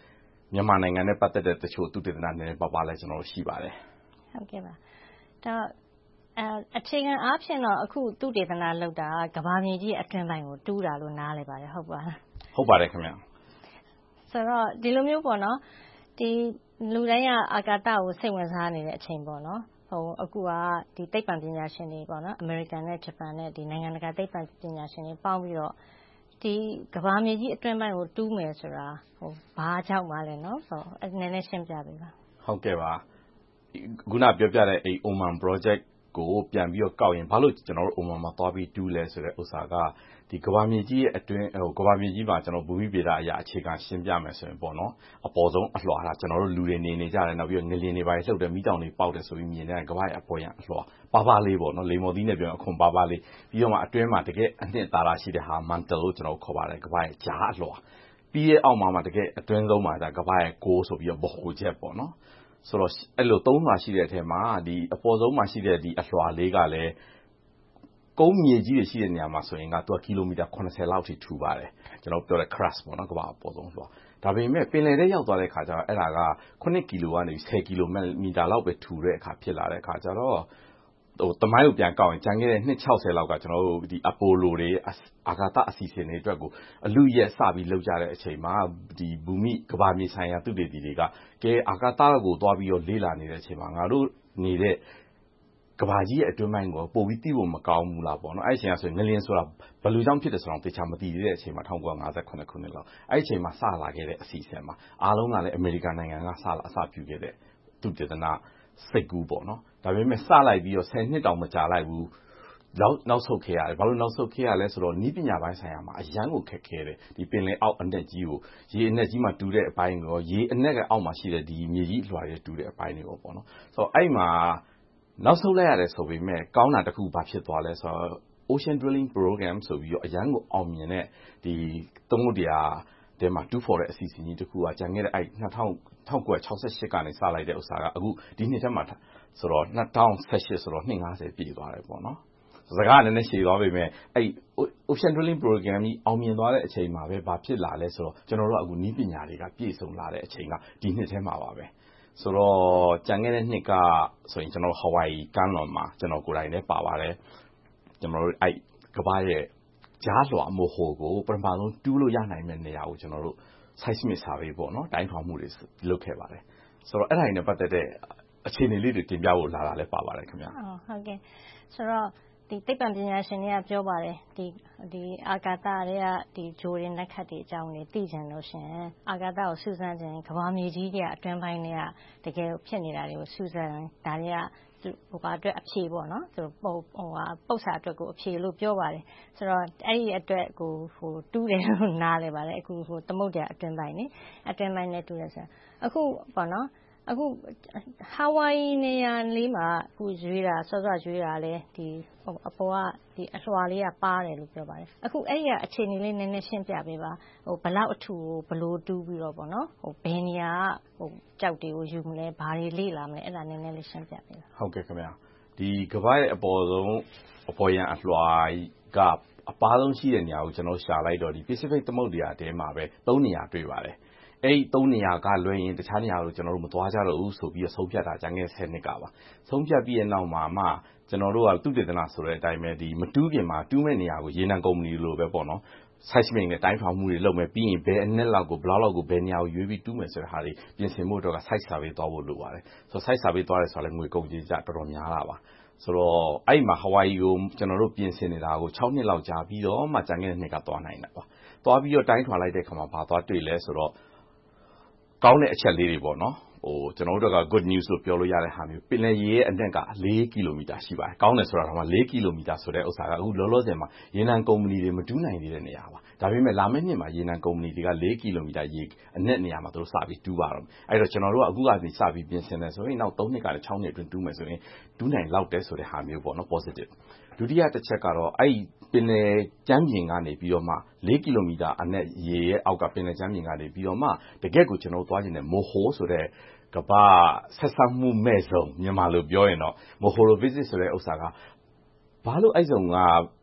S5: မြန်မာနိုင်ငံနဲ့ပတ်သက်တဲ့တချို့သုတေသနနည်းနည်းပါးပါးလည်းကျွန်တော်တို့ရှိပါတယ်
S3: ဟုတ်ကဲ့ပါတော့အခြေခံအားဖြင့်တော့အခုသုတေသနလုပ်တာကကမ္ဘာမြေကြီးအတွင်းပိုင်းကိုတူးတာလို့နားလည်ပါတယ်ဟုတ်ပါလား
S5: ဟုတ်ပါတယ်ခင်ဗျ
S3: ဆိုတော့ဒီလိုမျိုးပေါ့နော်ဒီလူတိုင်းကအာကာသကိုစိတ်ဝင်စားနေတဲ့အချိန်ပေါ့နော်ဟိုအခုကဒီသိပ္ပံပညာရှင်တွေပေါ့နော်အမေရိကန်နဲ့ဂျပန်နဲ့ဒီနိုင်ငံတကာသိပ္ပံပညာရှင်တွေပေါင်းပြီးတော့ဒီကမ္ဘာမြေကြီးအတွင်းပိုင်းကိုတူးမယ်ဆိုတာဟိုဘာကြောင့်မှလဲနော်ဟိုနည်းနည်းရှင်းပြပေးပါ
S5: ဟုတ်ကဲ့ပါခုနပြောပြတဲ့အဲ Oman project ကိုပြန်ပြီးတော့ကောက်ရင်ဘာလို့ကျွန်တော်တို့ Oman မှာသွားပြီးတူးလဲဆိုတဲ့ဥစ္စာကဒီကမ္ဘာမြေကြီးရဲ့အတွင်းဟိုကမ္ဘာမြေကြီးမှာကျွန်တော်ဘူမိဗေဒအရာအခြေခံရှင်းပြမယ်ဆိုရင်ပေါ့နော်အပေါ်ဆုံးအလွှာလားကျွန်တော်တို့လူတွေနေနေကြတယ်နောက်ပြီးတော့ငလျင်တွေပါလှုပ်တယ်မိတောင်တွေပေါက်တယ်ဆိုပြီးမြင်တဲ့ကမ္ဘာရဲ့အပေါ်ရအလွှာပါပါလေးပေါ့နော်လေမော်သီးနဲ့ပြောရင်အခွန်ပါပါလေးပြီးတော့မှအတွင်းမှာတကယ်အနှစ်သာရရှိတဲ့ဟာ mantle လို့ကျွန်တော်ခေါ်ပါတယ်ကမ္ဘာရဲ့ဂျားအလွှာပြီးရဲ့အောက်မှာမှတကယ်အတွင်းဆုံးမှာဒါကမ္ဘာရဲ့ကိုးဆိုပြီးတော့ဗဟိုချက်ပေါ့နော်ဆိုတော့အဲ့လိုသုံးလွှာရှိတဲ့အထက်မှာဒီအပေါ်ဆုံးမှာရှိတဲ့ဒီအလွှာလေးကလည်းကုန်းမြေကြီးတွေရှိတဲ့နေရာမှာဆိုရင်ကသူကကီလိုမီတာခုနှစ်ဆယ်လောက်ထိထူပါတယ်ကျွန်တော်ပြောတဲ့ crust ပေါ့နော်ကမ္ဘာအပေါ်ဆုံးလွှာဒါပေမဲ့ပင်လယ်ထဲရောက်သွားတဲ့ခါကျတော့အဲ့ဒါကခုနှစ်ကီလိုကနေဆယ်ကီလိုမီတာလောက်ပဲထူတဲ့အခါဖြစ်လာတဲ့အခါကျတော့ဟိုတမိုင်းကိုပြန်ကောက်ရင်ကျန်ခဲ့တဲ့နှစ်ခြောက်ဆယ်လောက်ကကျွန်တော်တို့ဒီအပိုလိုတွေအာကာသအစီအစဉ်တွေအတွက်ကိုအလူရက်စပြီးလုပ်ကြတဲ့အချိန်မှာဒီဘူမိကမ္ဘာမြေဆိုင်ရာသုတေသီတွေကကဲအာကာသကိုသွားပြီးတော့လေ့လာနေတဲ့အချိန်မှာငါတို့နေတဲ့ကဘာကြီးရဲ့အတွင်းပိုင်းကိုပို့ပြီးသိဖို့မကောင်းဘူးလားပေါ့နော်အဲ့အချိန်ကဆိုရင်ငလျင်ဆိုတာဘယ်လိုကြောင့်ဖြစ်တယ်ဆိုတော့တေချာမသိသေးတဲ့အချိန်မှာ၁၉၅၇ခုနှစ်လောက်အဲ့အချိန်မှာစလာခဲ့တဲ့အစီအစဉ်မှာအားလုံးကလည်းအမေရိကန်နိုင်ငံကစလာအစပြုခဲ့တဲ့သုတေသနစိတ်ကူးပေါ့နော်ဒါပေမဲ့စလိုက်ပြီးတော့ဆယ်နှစ်တောင်မကြာလိုက်ဘူးနောက်နောက်ဆုတ်ခဲ့ရတယ်ဘာလို့နောက်ဆုတ်ခဲ့ရလဲဆိုတော့ဤပညာပိုင်းဆိုင်ရာမှာအရန်ကိုခက်ခဲတယ်ဒီပင်လယ်အောက်အနက်ကြီးကိုရေအနက်ကြီးမှာတူတဲ့အပိုင်းကိုရေအနက်ကအောက်မှာရှိတဲ့ဒီမြေကြီးလွှာတွေတူတဲ့အပိုင်းတွေပေါ့နော်ဆိုတော့အဲ့မှာနောက်ဆုတ်လိုက်ရတယ်ဆိုပေမဲ့ကောင်းတာတစ်ခုဘာဖြစ်သွားလဲဆိုတော့ Ocean Drilling Program ဆိုပြီးတော့အရန်ကိုအောင်မြင်တဲ့ဒီသမုဒ္ဒရာထဲမှာတူးဖော်တဲ့အစီအစဉ်ကြီးတစ်ခုကကျန်ခဲ့တဲ့အဲ့၂၀၁၉၆၈ကနေစလိုက်တဲ့ဥစ္စာကအခုဒီနှစ်ထဲမှာဆိုတော့၂၀၁၈ဆိုတော့နှစ်၅၀ပြည့်သွားတယ်ပေါ့နော်စကားနည်းနည်းရှည်သွားပေမဲ့အဲ့ Ocean Drilling Program ကြီးအောင်မြင်သွားတဲ့အချိန်မှာပဲဘာဖြစ်လာလဲဆိုတော့ကျွန်တော်တို့အခုနီးပညာတွေကပြည့်စုံလာတဲ့အချိန်ကဒီနှစ်ထဲမှာပါပဲဆိုတော့ကျန်ခဲ့တဲ့နှစ်ကဆိုရင်ကျွန်တော် Hawaii ကမ်းလွန်မှာကျွန်တော်ကိုယ်တိုင်လည်းပါပါတယ်ကျွန်တော်တို့အဲ့ကမ္ဘာရဲ့ဂျားလွှာမိုဟိုကိုပထမဆုံးတူးလို့ရနိုင်မယ့်နေရာကိုကျွန်တော်တို့ seismic survey ပေါ့နော်တိုင်းထွာမှုတွေလုပ်ခဲ့ပါတယ်ဆိုတော့အဲ့ဒါတွေနဲ့ပတ်သက်တဲ့အခြေအနေလေးတွေတင်ပြဖို့လာတာလည်းပါပါတယ်ခင်ဗျာ
S3: ဟုတ်ကဲ့ဆိုတော့ဒီသိပ္ပံပညာရှင်တွေကပြောပါတယ်ဒီဒီအာကာသတွေကဒီဂျိုတွေနက်ခတ်တွေအကြောင်းတွေသိကြလို့ရှင်အာကာသကိုစူးစမ်းခြင်းကမ္ဘာမြေကြီးတွေကအတွင်းပိုင်းတွေကတကယ်ဖြစ်နေတာတွေကိုစူးစမ်းဒါတွေကဟိုကအတွက်အဖြေပေါ့နော်သူဟိုဟိုဟာပု္ပ္ပာအတွက်ကိုအဖြေလို့ပြောပါတယ်ဆိုတော့အဲ့ဒီအတွက်ကိုဟိုတူးတယ်လို့နားလဲပါတယ်အခုဟိုသမုဒ္ဒရာအတွင်းပိုင်းနေအတွင်းပိုင်းနဲ့တူးတယ်ဆိုအခုပေါ့နော်အခုဟာဝိုင်ရီနေရာလေးမှာအခုရွေးတာစောစောရွေးတာလေဒီအပေါ်ကဒီအလွှာလေးကပါတယ်လို့ပြောပါတယ်အခုအဲ့ဒီအခြေအနေလေးနည်းနည်းရှင်းပြပေးပါဟိုဘလောက်အထူကိုဘလို့တူးပြီးတော့ပေါ့နော်ဟိုဘယ်နေရာကဟိုကြောက်တွေကိုယူမလဲဘာတွေလေ့လာမလဲအဲ့ဒါနည်းနည်းလေးရှင်းပြပေးပါ
S5: ဟုတ်ကဲ့ခင်ဗျာဒီကမ္ဘာရဲ့အပေါ်ဆုံးအပေါ်ရန်အလွှာကအပါဆုံးရှိတဲ့နေရာကိုကျွန်တော်ရှာလိုက်တော့ဒီ Pacific သမုဒ္ဒရာထဲမှာပဲသုံးနေရာတွေ့ပါတယ်အဲ့သုံးနေရာကလွှဲရင်တခြားနေရာကိုကျွန်တော်တို့မသွားကြတော့ဘူးဆိုပြီးတော့ဆုံးဖြတ်တာကျန်ခဲ့ဆယ်နှစ်ကပါဆုံးဖြတ်ပြီးတဲ့နောက်မှာမှကျွန်တော်တို့ကသုတေသနဆိုတဲ့အတိုင်းပဲဒီမတူးခင်မှာတူးမဲ့နေရာကိုရေနံကုမ္ပဏီလိုပဲပေါ့နော် seismic နဲ့တိုင်းထွာမှုတွေလုပ်မယ်ပြီးရင်ဘယ်အနက်လောက်ကိုဘယ်လောက်ကိုဘယ်နေရာကိုရွေးပြီးတူးမယ်ဆိုတဲ့ဟာတွေပြင်ဆင်ဖို့တော့က site survey သွားဖို့လိုပါတယ်ဆိုတော့ site survey သွားတယ်ဆိုတော့လည်းငွေကုန်ကြေးကြတော်တော်များတာပါဆိုတော့အဲ့မှာ Hawaii ကိုကျွန်တော်တို့ပြင်ဆင်နေတာကို၆နှစ်လောက်ကြာပြီးတော့မှကျန်ခဲ့တဲ့နှစ်ကသွားနိုင်တာပါသွားပြီးတော့တိုင်းထွာလိုက်တဲ့ခါမှာဘာသွားတွေ့လဲဆိုတော့ကောင်းတဲ့အချက်လေးတွေပေါ့နော်ဟိုကျွန်တော်တို့က good news လို့ပြောလို့ရတဲ့ဟာမျိုးပင်လယ်ရေရဲ့အနက်က၄ကီလိုမီတာရှိပါတယ်ကောင်းတယ်ဆိုတာကမှ၄ကီလိုမီတာဆိုတဲ့ဥစ္စာကအခုလောလောဆယ်မှာရေနံကုမ္ပဏီတွေမတူးနိုင်သေးတဲ့နေရာပါဒါပေမဲ့လာမယ့်နှစ်မှာရေနံကုမ္ပဏီတွေက၄ကီလိုမီတာရေအနက်နေရာမှာသူတို့စပြီးတူးပါတော့အဲ့တော့ကျွန်တော်တို့ကအခုကနေစပြီးပြင်ဆင်တယ်ဆိုရင်နောက်၃နှစ်ကနေ၆နှစ်အတွင်းတူးမယ်ဆိုရင်တူးနိုင်လောက်တယ်ဆိုတဲ့ဟာမျိုးပေါ့နော် positive ဒုတိယတစ်ချက်ကတော့အဲ့ပင်လယ်ကျမ်းပြင်ကနေပြီးတော့မှ၄ကီလိုမီတာအနက်ရေရဲ့အောက်ကပင်လယ်ကျမ်းပြင်ကနေပြီးတော့မှတကယ့်ကိုကျွန်တော်တို့သွားကျင်တဲ့မိုဟိုဆိုတဲ့ကမ္ဘာဆက်ဆံမှုမဲ့ဆုံးမြန်မာလိုပြောရင်တော့မိုဟိုလို visit ဆိုတဲ့ဥစ္စာကဘာလို့အဲ့ဆုံးက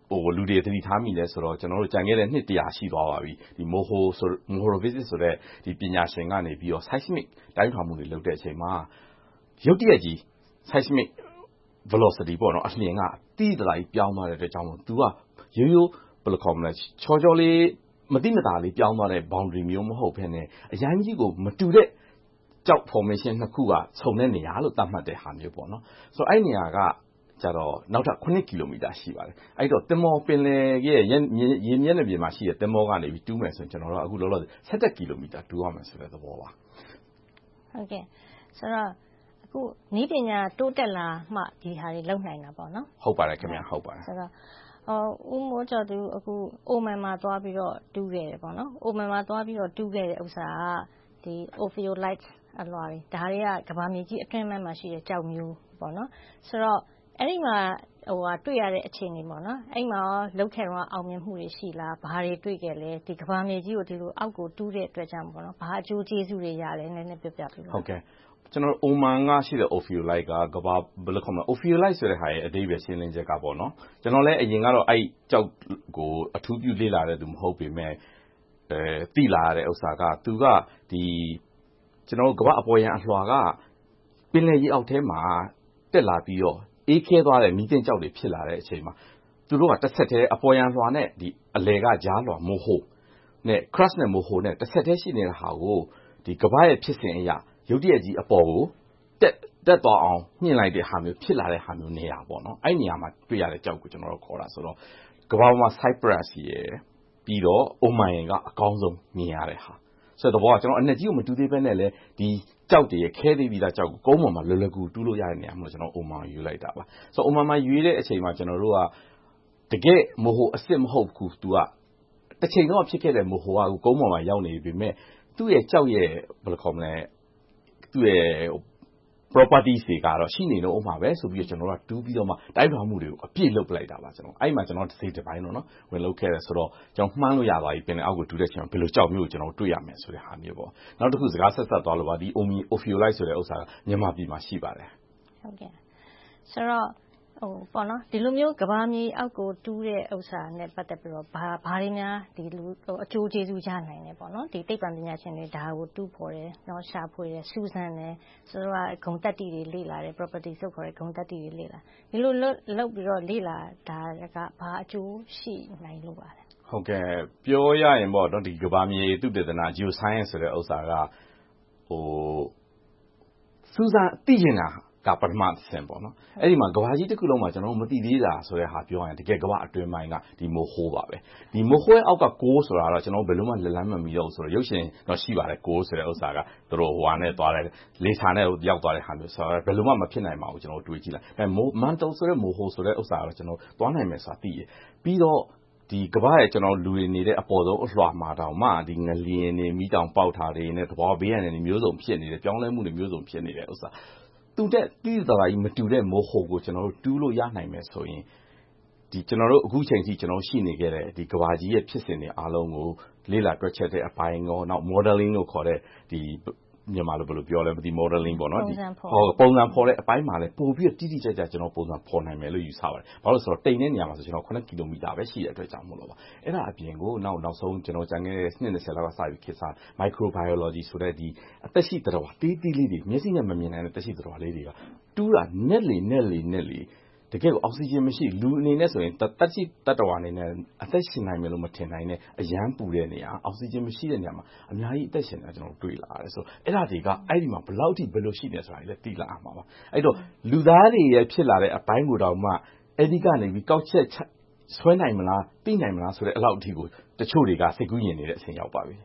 S8: ဟိုလူတွေတတိထားမိလဲဆိုတော့ကျွန်တော်တို့ကြံခဲ့တဲ့နှစ်တရာရှိသွားပါပြီဒီ Moho ဆို Mohorovic ဆိုတဲ့ဒီပညာရှင်ကနေပြီးတော့ seismic တိုင်းထွာမှုတွေလုပ်တဲ့အချိန်မှာရုတ်တရက်ကြီး seismic velocity ပေါ့နော်အလျင်ကတိတလာကြီးပြောင်းသွားတဲ့အတွက်ကြောင့်မို့ तू ကရိုးရိုးဘယ်လိုခေါ်မလဲချောချောလေးမတိမတာလေးပြောင်းသွားတဲ့ boundary မျိုးမဟုတ်ဘဲနဲ့အရင်ကြီးကိုမတူတဲ့ကြောက် formation နှစ်ခုကခြုံတဲ့နေရာလို့သတ်မှတ်တဲ့ဟာမျိုးပေါ့နော်ဆိုတော့အဲ့နေရာကကျတော့နောက်ထပ်ခုနှစ်ကီလိုမီတာရှိပါတယ်အဲ့တော့တင်မောပင်လယ်ရဲ့ရေမျက်နှာပြင်မှာရှိတဲ့တင်မောကနေပြီးတူးမယ်ဆိုရင်ကျွန်တော်တို့အခုလောလောဆယ်ဆယ်ကီလိုမီတာတူးရမယ်ဆိုတဲ့သဘောပါ
S3: ဟုတ်ကဲ့ဆိုတော့အခုနည်းပညာတိုးတက်လာမှဒီဟာတွေလုပ်နိုင်တာပေါ့နော်
S8: ဟုတ်ပါတယ်ခင်ဗျဟုတ်ပါတယ်
S3: ဆိုတော့အော်ဦးမိုးကျော်သူအခုအိုမန်မှာသွားပြီးတော့တူးခဲ့တယ်ပေါ့နော်အိုမန်မှာသွားပြီးတော့တူးခဲ့တဲ့ဥစ္စာကဒီ ophiolite အလွှာတွေဒါတွေကကဘာမြေကြီးအတွင်းထဲမှာရှိတဲ့ကြောက်မျိုးပေါ့နော်ဆိုတော့အဲ့ဒီမှာဟိုဟာတွေ့ရတဲ့အခြေအနေပေါ့နော်အဲ့မှာလောက်ခဲ့တော့အောင်မြင်မှုတွေရှိလားဘာတွေတွေ့ခဲ့လဲဒီကဘာမြေကြီးကိုဒီလိုအောက်ကိုတူးတဲ့အတွက်ကြောင့်ပေါ့နော်ဘာအကျိုးကျေးဇူးတွေရလဲနည်းနည်းပြပြပေးပါ
S8: ဟုတ်ကဲ့ကျွန်တော်အိုမန်ကရှိတဲ့ ophiolite ကကဘာဘယ်လိုခေါ်မလဲ ophiolite ဆိုတဲ့ဟာရဲ့အဓိပ္ပာယ်ရှင်းလင်းချက်ကပေါ့နော်ကျွန်တော်လည်းအရင်ကတော့အဲ့ကြောက်ကိုအထူးပြုလေ့လာတဲ့သူမဟုတ်ပေမဲ့အဲတိလာရတဲ့ဥစ္စာကသူကဒီကျွန်တော်ကဘာအပေါ်ယံအလွှာကပင်လယ်ရေအောက်ထဲမှာတက်လာပြီးတော့အေးခဲသွားတဲ့မီးတင်ကြောက်တွေဖြစ်လာတဲ့အချိန်မှာသူတို့ကတစ်ဆက်တည်းအပေါ်ယံလွှာနဲ့ဒီအလယ်ကကြားလွှာမိုဟိုနဲ့ crust နဲ့မိုဟိုနဲ့တစ်ဆက်တည်းရှိနေတဲ့ဟာကိုဒီကဘာရဲ့ဖြစ်စဉ်အရာရုတ်တရက်ကြီးအပေါ်ကိုတက်တက်သွားအောင်ညှင့်လိုက်တဲ့ဟာမျိုးဖြစ်လာတဲ့ဟာမျိုးနေရာပေါ့နော်အဲ့နေရာမှာတွေ့ရတဲ့ကြောက်ကိုကျွန်တော်တို့ခေါ်တာဆိုတော့ကဘာမှာ Cyprus ရဲ့ပြီးတော့ Oman ကအကောင်းဆုံးမြင်ရတဲ့ဟာဆိုတော့ကျွန်တော်အနှစ်ကြီးကိုမတူသေးဘဲနဲ့လေဒီကြောက်တည်းခဲသေးပြီးသားကြောက်ကိုကုန်းပေါ်မှာလွယ်လွယ်ကူတူးလို့ရတဲ့နေရာမှာကျွန်တော် Oman ယူလိုက်တာပါဆိုတော့ Oman မှာယူရတဲ့အချိန်မှာကျွန်တော်တို့ကတကယ်မိုဟိုအစ်စ်မဟုတ်ဘူးသူကတစ်ချိန်တော့ဖြစ်ခဲ့တဲ့မိုဟိုကကုန်းပေါ်မှာရောက်နေပြီမဲ့သူ့ရဲ့ကြောက်ရဲ့ဘယ်လိုခေါ်မလဲသူ့ရဲ့ properties တွေကတော့ရှိနေတော့ဥမှာပဲဆိုပြီးတော့ကျွန်တော်တို့ကတူးပြီးတော့မှတိုက်ထွာမှုတွေကိုအပြည့်လုပ်ပလိုက်တာပါကျွန်တော်အဲ့မှာကျွန်တော်တစ်စိတ်တစ်ပိုင်းတော့နော်ဝင်လုပ်ခဲ့တယ်ဆိုတော့ကျွန်တော်မှန်းလို့ရသွားပြီပင်အောက်ကိုတူးတဲ့ချိန်မှာဘယ်လိုကြောက်မျိုးကိုကျွန်တော်တွေ့ရမယ်ဆိုတဲ့ဟာမျိုးပေါ့နောက်တစ်ခုစကားဆက်ဆက်သွားလို့ပါဒီ ophiolite ဆိုတဲ့ဥစ္စာကမြန်မာပြည်မှာရှိပါတယ်
S3: ဟုတ်ကဲ့ဆိုတော့ဟိုပေါ့နော်ဒီလိုမျိုးကဘာမြေအောက်ကိုတူးတဲ့ဥစ္စာနဲ့ပတ်သက်ပြီးတော့ဘာဘာတွေများဒီလိုအကျိုးကျေးဇူးရနိုင်တယ်ပေါ့နော်ဒီသိပ္ပံပညာရှင်တွေဒါကိုတူးဖော်တယ်နော်ရှာဖွေတယ်စူးစမ်းတယ်ဆိုတော့ဂုဏ်တက်တီတွေလေ့လာတယ် property ဆိုခေါ်တဲ့ဂုဏ်တက်တီတွေလေ့လာဒီလိုလုပ်ပြီးတော့လေ့လာတာကဘာအကျိုးရှိနိုင်လို့ပါလဲ
S8: ဟုတ်ကဲ့ပြောရရင်ပေါ့နော်ဒီကဘာမြေသုတေသန geoscience ဆိုတဲ့ဥစ္စာကဟိုစူးစမ်းသိကျင်တာကပထမဆင့်ပေါ့နော်အဲ့ဒီမှာကဘာကြီးတစ်ခုလုံးမှာကျွန်တော်မသိသေးတာဆိုတဲ့ဟာပြောရင်တကယ်ကဘာအတွင်းပိုင်းကဒီမိုဟိုးပါပဲဒီမိုဟိုးရဲ့အောက်ကကိုးဆိုတာတော့ကျွန်တော်ဘယ်လို့မှလက်လန်းမမီတော့ဆိုတော့ရုပ်ရှင်တော့ရှိပါတယ်ကိုးဆိုတဲ့ဥစ္စာကသူတို့ဟိုဟာနဲ့သွားတယ်လေဆာနဲ့ရောက်သွားတဲ့ဟာမျိုးဆိုတော့ဘယ်လို့မှမဖြစ်နိုင်ပါဘူးကျွန်တော်တွေးကြည့်လိုက်အဲမန်တုံဆိုတဲ့မိုဟိုးဆိုတဲ့ဥစ္စာကတော့ကျွန်တော်သွားနိုင်မယ်ဆိုတာသိရပြီးတော့ဒီကဘာရဲ့ကျွန်တော်လူတွေနေတဲ့အပေါ်ဆုံးအလွှာမှာတောင်မှဒီငလျင်နေမိတောင်ပေါက်ထားတွေနဲ့တဘောဘေးရန်တွေမျိုးစုံဖြစ်နေတယ်ပြောင်းလဲမှုတွေမျိုးစုံဖြစ်နေတဲ့ဥစ္စာတူတဲ့တိကျတာကြီးမတူတဲ့မိုဟိုကိုကျွန်တော်တို့တူးလို့ရနိုင်မယ်ဆိုရင်ဒီကျွန်တော်တို့အခုချိန်ထိကျွန်တော်ရှိနေခဲ့တဲ့ဒီကဘာကြီးရဲ့ဖြစ်စဉ်တွေအားလုံးကိုလေ့လာတွက်ချက်တဲ့အပိုင်းရောနောက် modeling လို့ခေါ်တဲ့ဒီမြန်မာလိုဘယ်လိုပြောလဲဒီ modeling ပေါ့နော်ဒီဟောပုံစံဖော်တဲ့အပိုင်းမှာလည်းပို့ပြီးတိတိကျကျကျွန်တော်ပုံစံဖော်နိုင်မယ်လို့ယူဆပါတယ်ဘာလို့ဆိုတော့တိမ်တဲ့နေရာမှာဆိုကျွန်တော်ခုနှစ်ကီလိုမီတာပဲရှိတဲ့အတွက်ကြောင့်မို့လို့ပါအဲ့ဒါအပြင်ကိုနောက်နောက်ဆုံးကျွန်တော်ကြံခဲ့တဲ့နှစ်နှစ်ဆယ်လောက်ကစပြီးခေတ်စား microbiology ဆိုတဲ့ဒီအသက်ရှိသတ္တဝါတေးသေးလေးတွေမျက်စိနဲ့မမြင်နိုင်တဲ့သက်ရှိသတ္တဝါလေးတွေကတူးတာနဲ့လေနဲ့လေနဲ့လေတကယ်ကိုအောက်ဆီဂျင်မရှိလူအနေနဲ့ဆိုရင်တက်ရှိတတ္တဝါအနေနဲ့အသက်ရှင်နိုင်မယ်လို့မထင်နိုင်တဲ့အရန်ပူတဲ့နေရာအောက်ဆီဂျင်မရှိတဲ့နေရာမှာအများကြီးအသက်ရှင်နေတာကျွန်တော်တွေ့လာရတယ်ဆိုတော့အဲ့ဒါတွေကအဲ့ဒီမှာဘယ်လောက်ထိဘယ်လိုရှိနေဆိုတာလည်းသိလာအောင်ပါအဲ့တော့လူသားတွေရဲ့ဖြစ်လာတဲ့အပိုင်းကိုတော့မှအဲ့ဒီကနေပြီးကောက်ချက်ဆွဲနိုင်မလားသိနိုင်မလားဆိုတဲ့အလောက်အထိကိုတချို့တွေကစိတ်ကူးယဉ်နေတဲ့အချိန်ရောက်ပါပြီ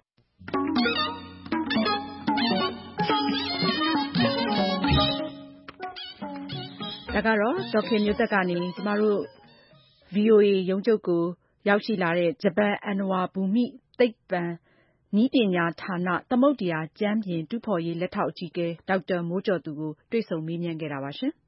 S2: ဒါကတော့ဒေါက်ခင်မျိုးသက်ကနေကျမတို့ ဗီအိုအေ ရုံးချုပ်ကိုရောက်ရှိလာတဲ့ဂျပန်အဏ္ဏဝါဘူမိသိပ္ပံနည်းပညာဌာနသမုဒ္ဒရာကျမ်းပြင်တူးဖော်ရေးလက်ထောက်အကြီးအကဲဒေါက်တာမိုးကျော်သူကိုတွေ့ဆုံမေးမြန်းခဲ့တာပါရှင်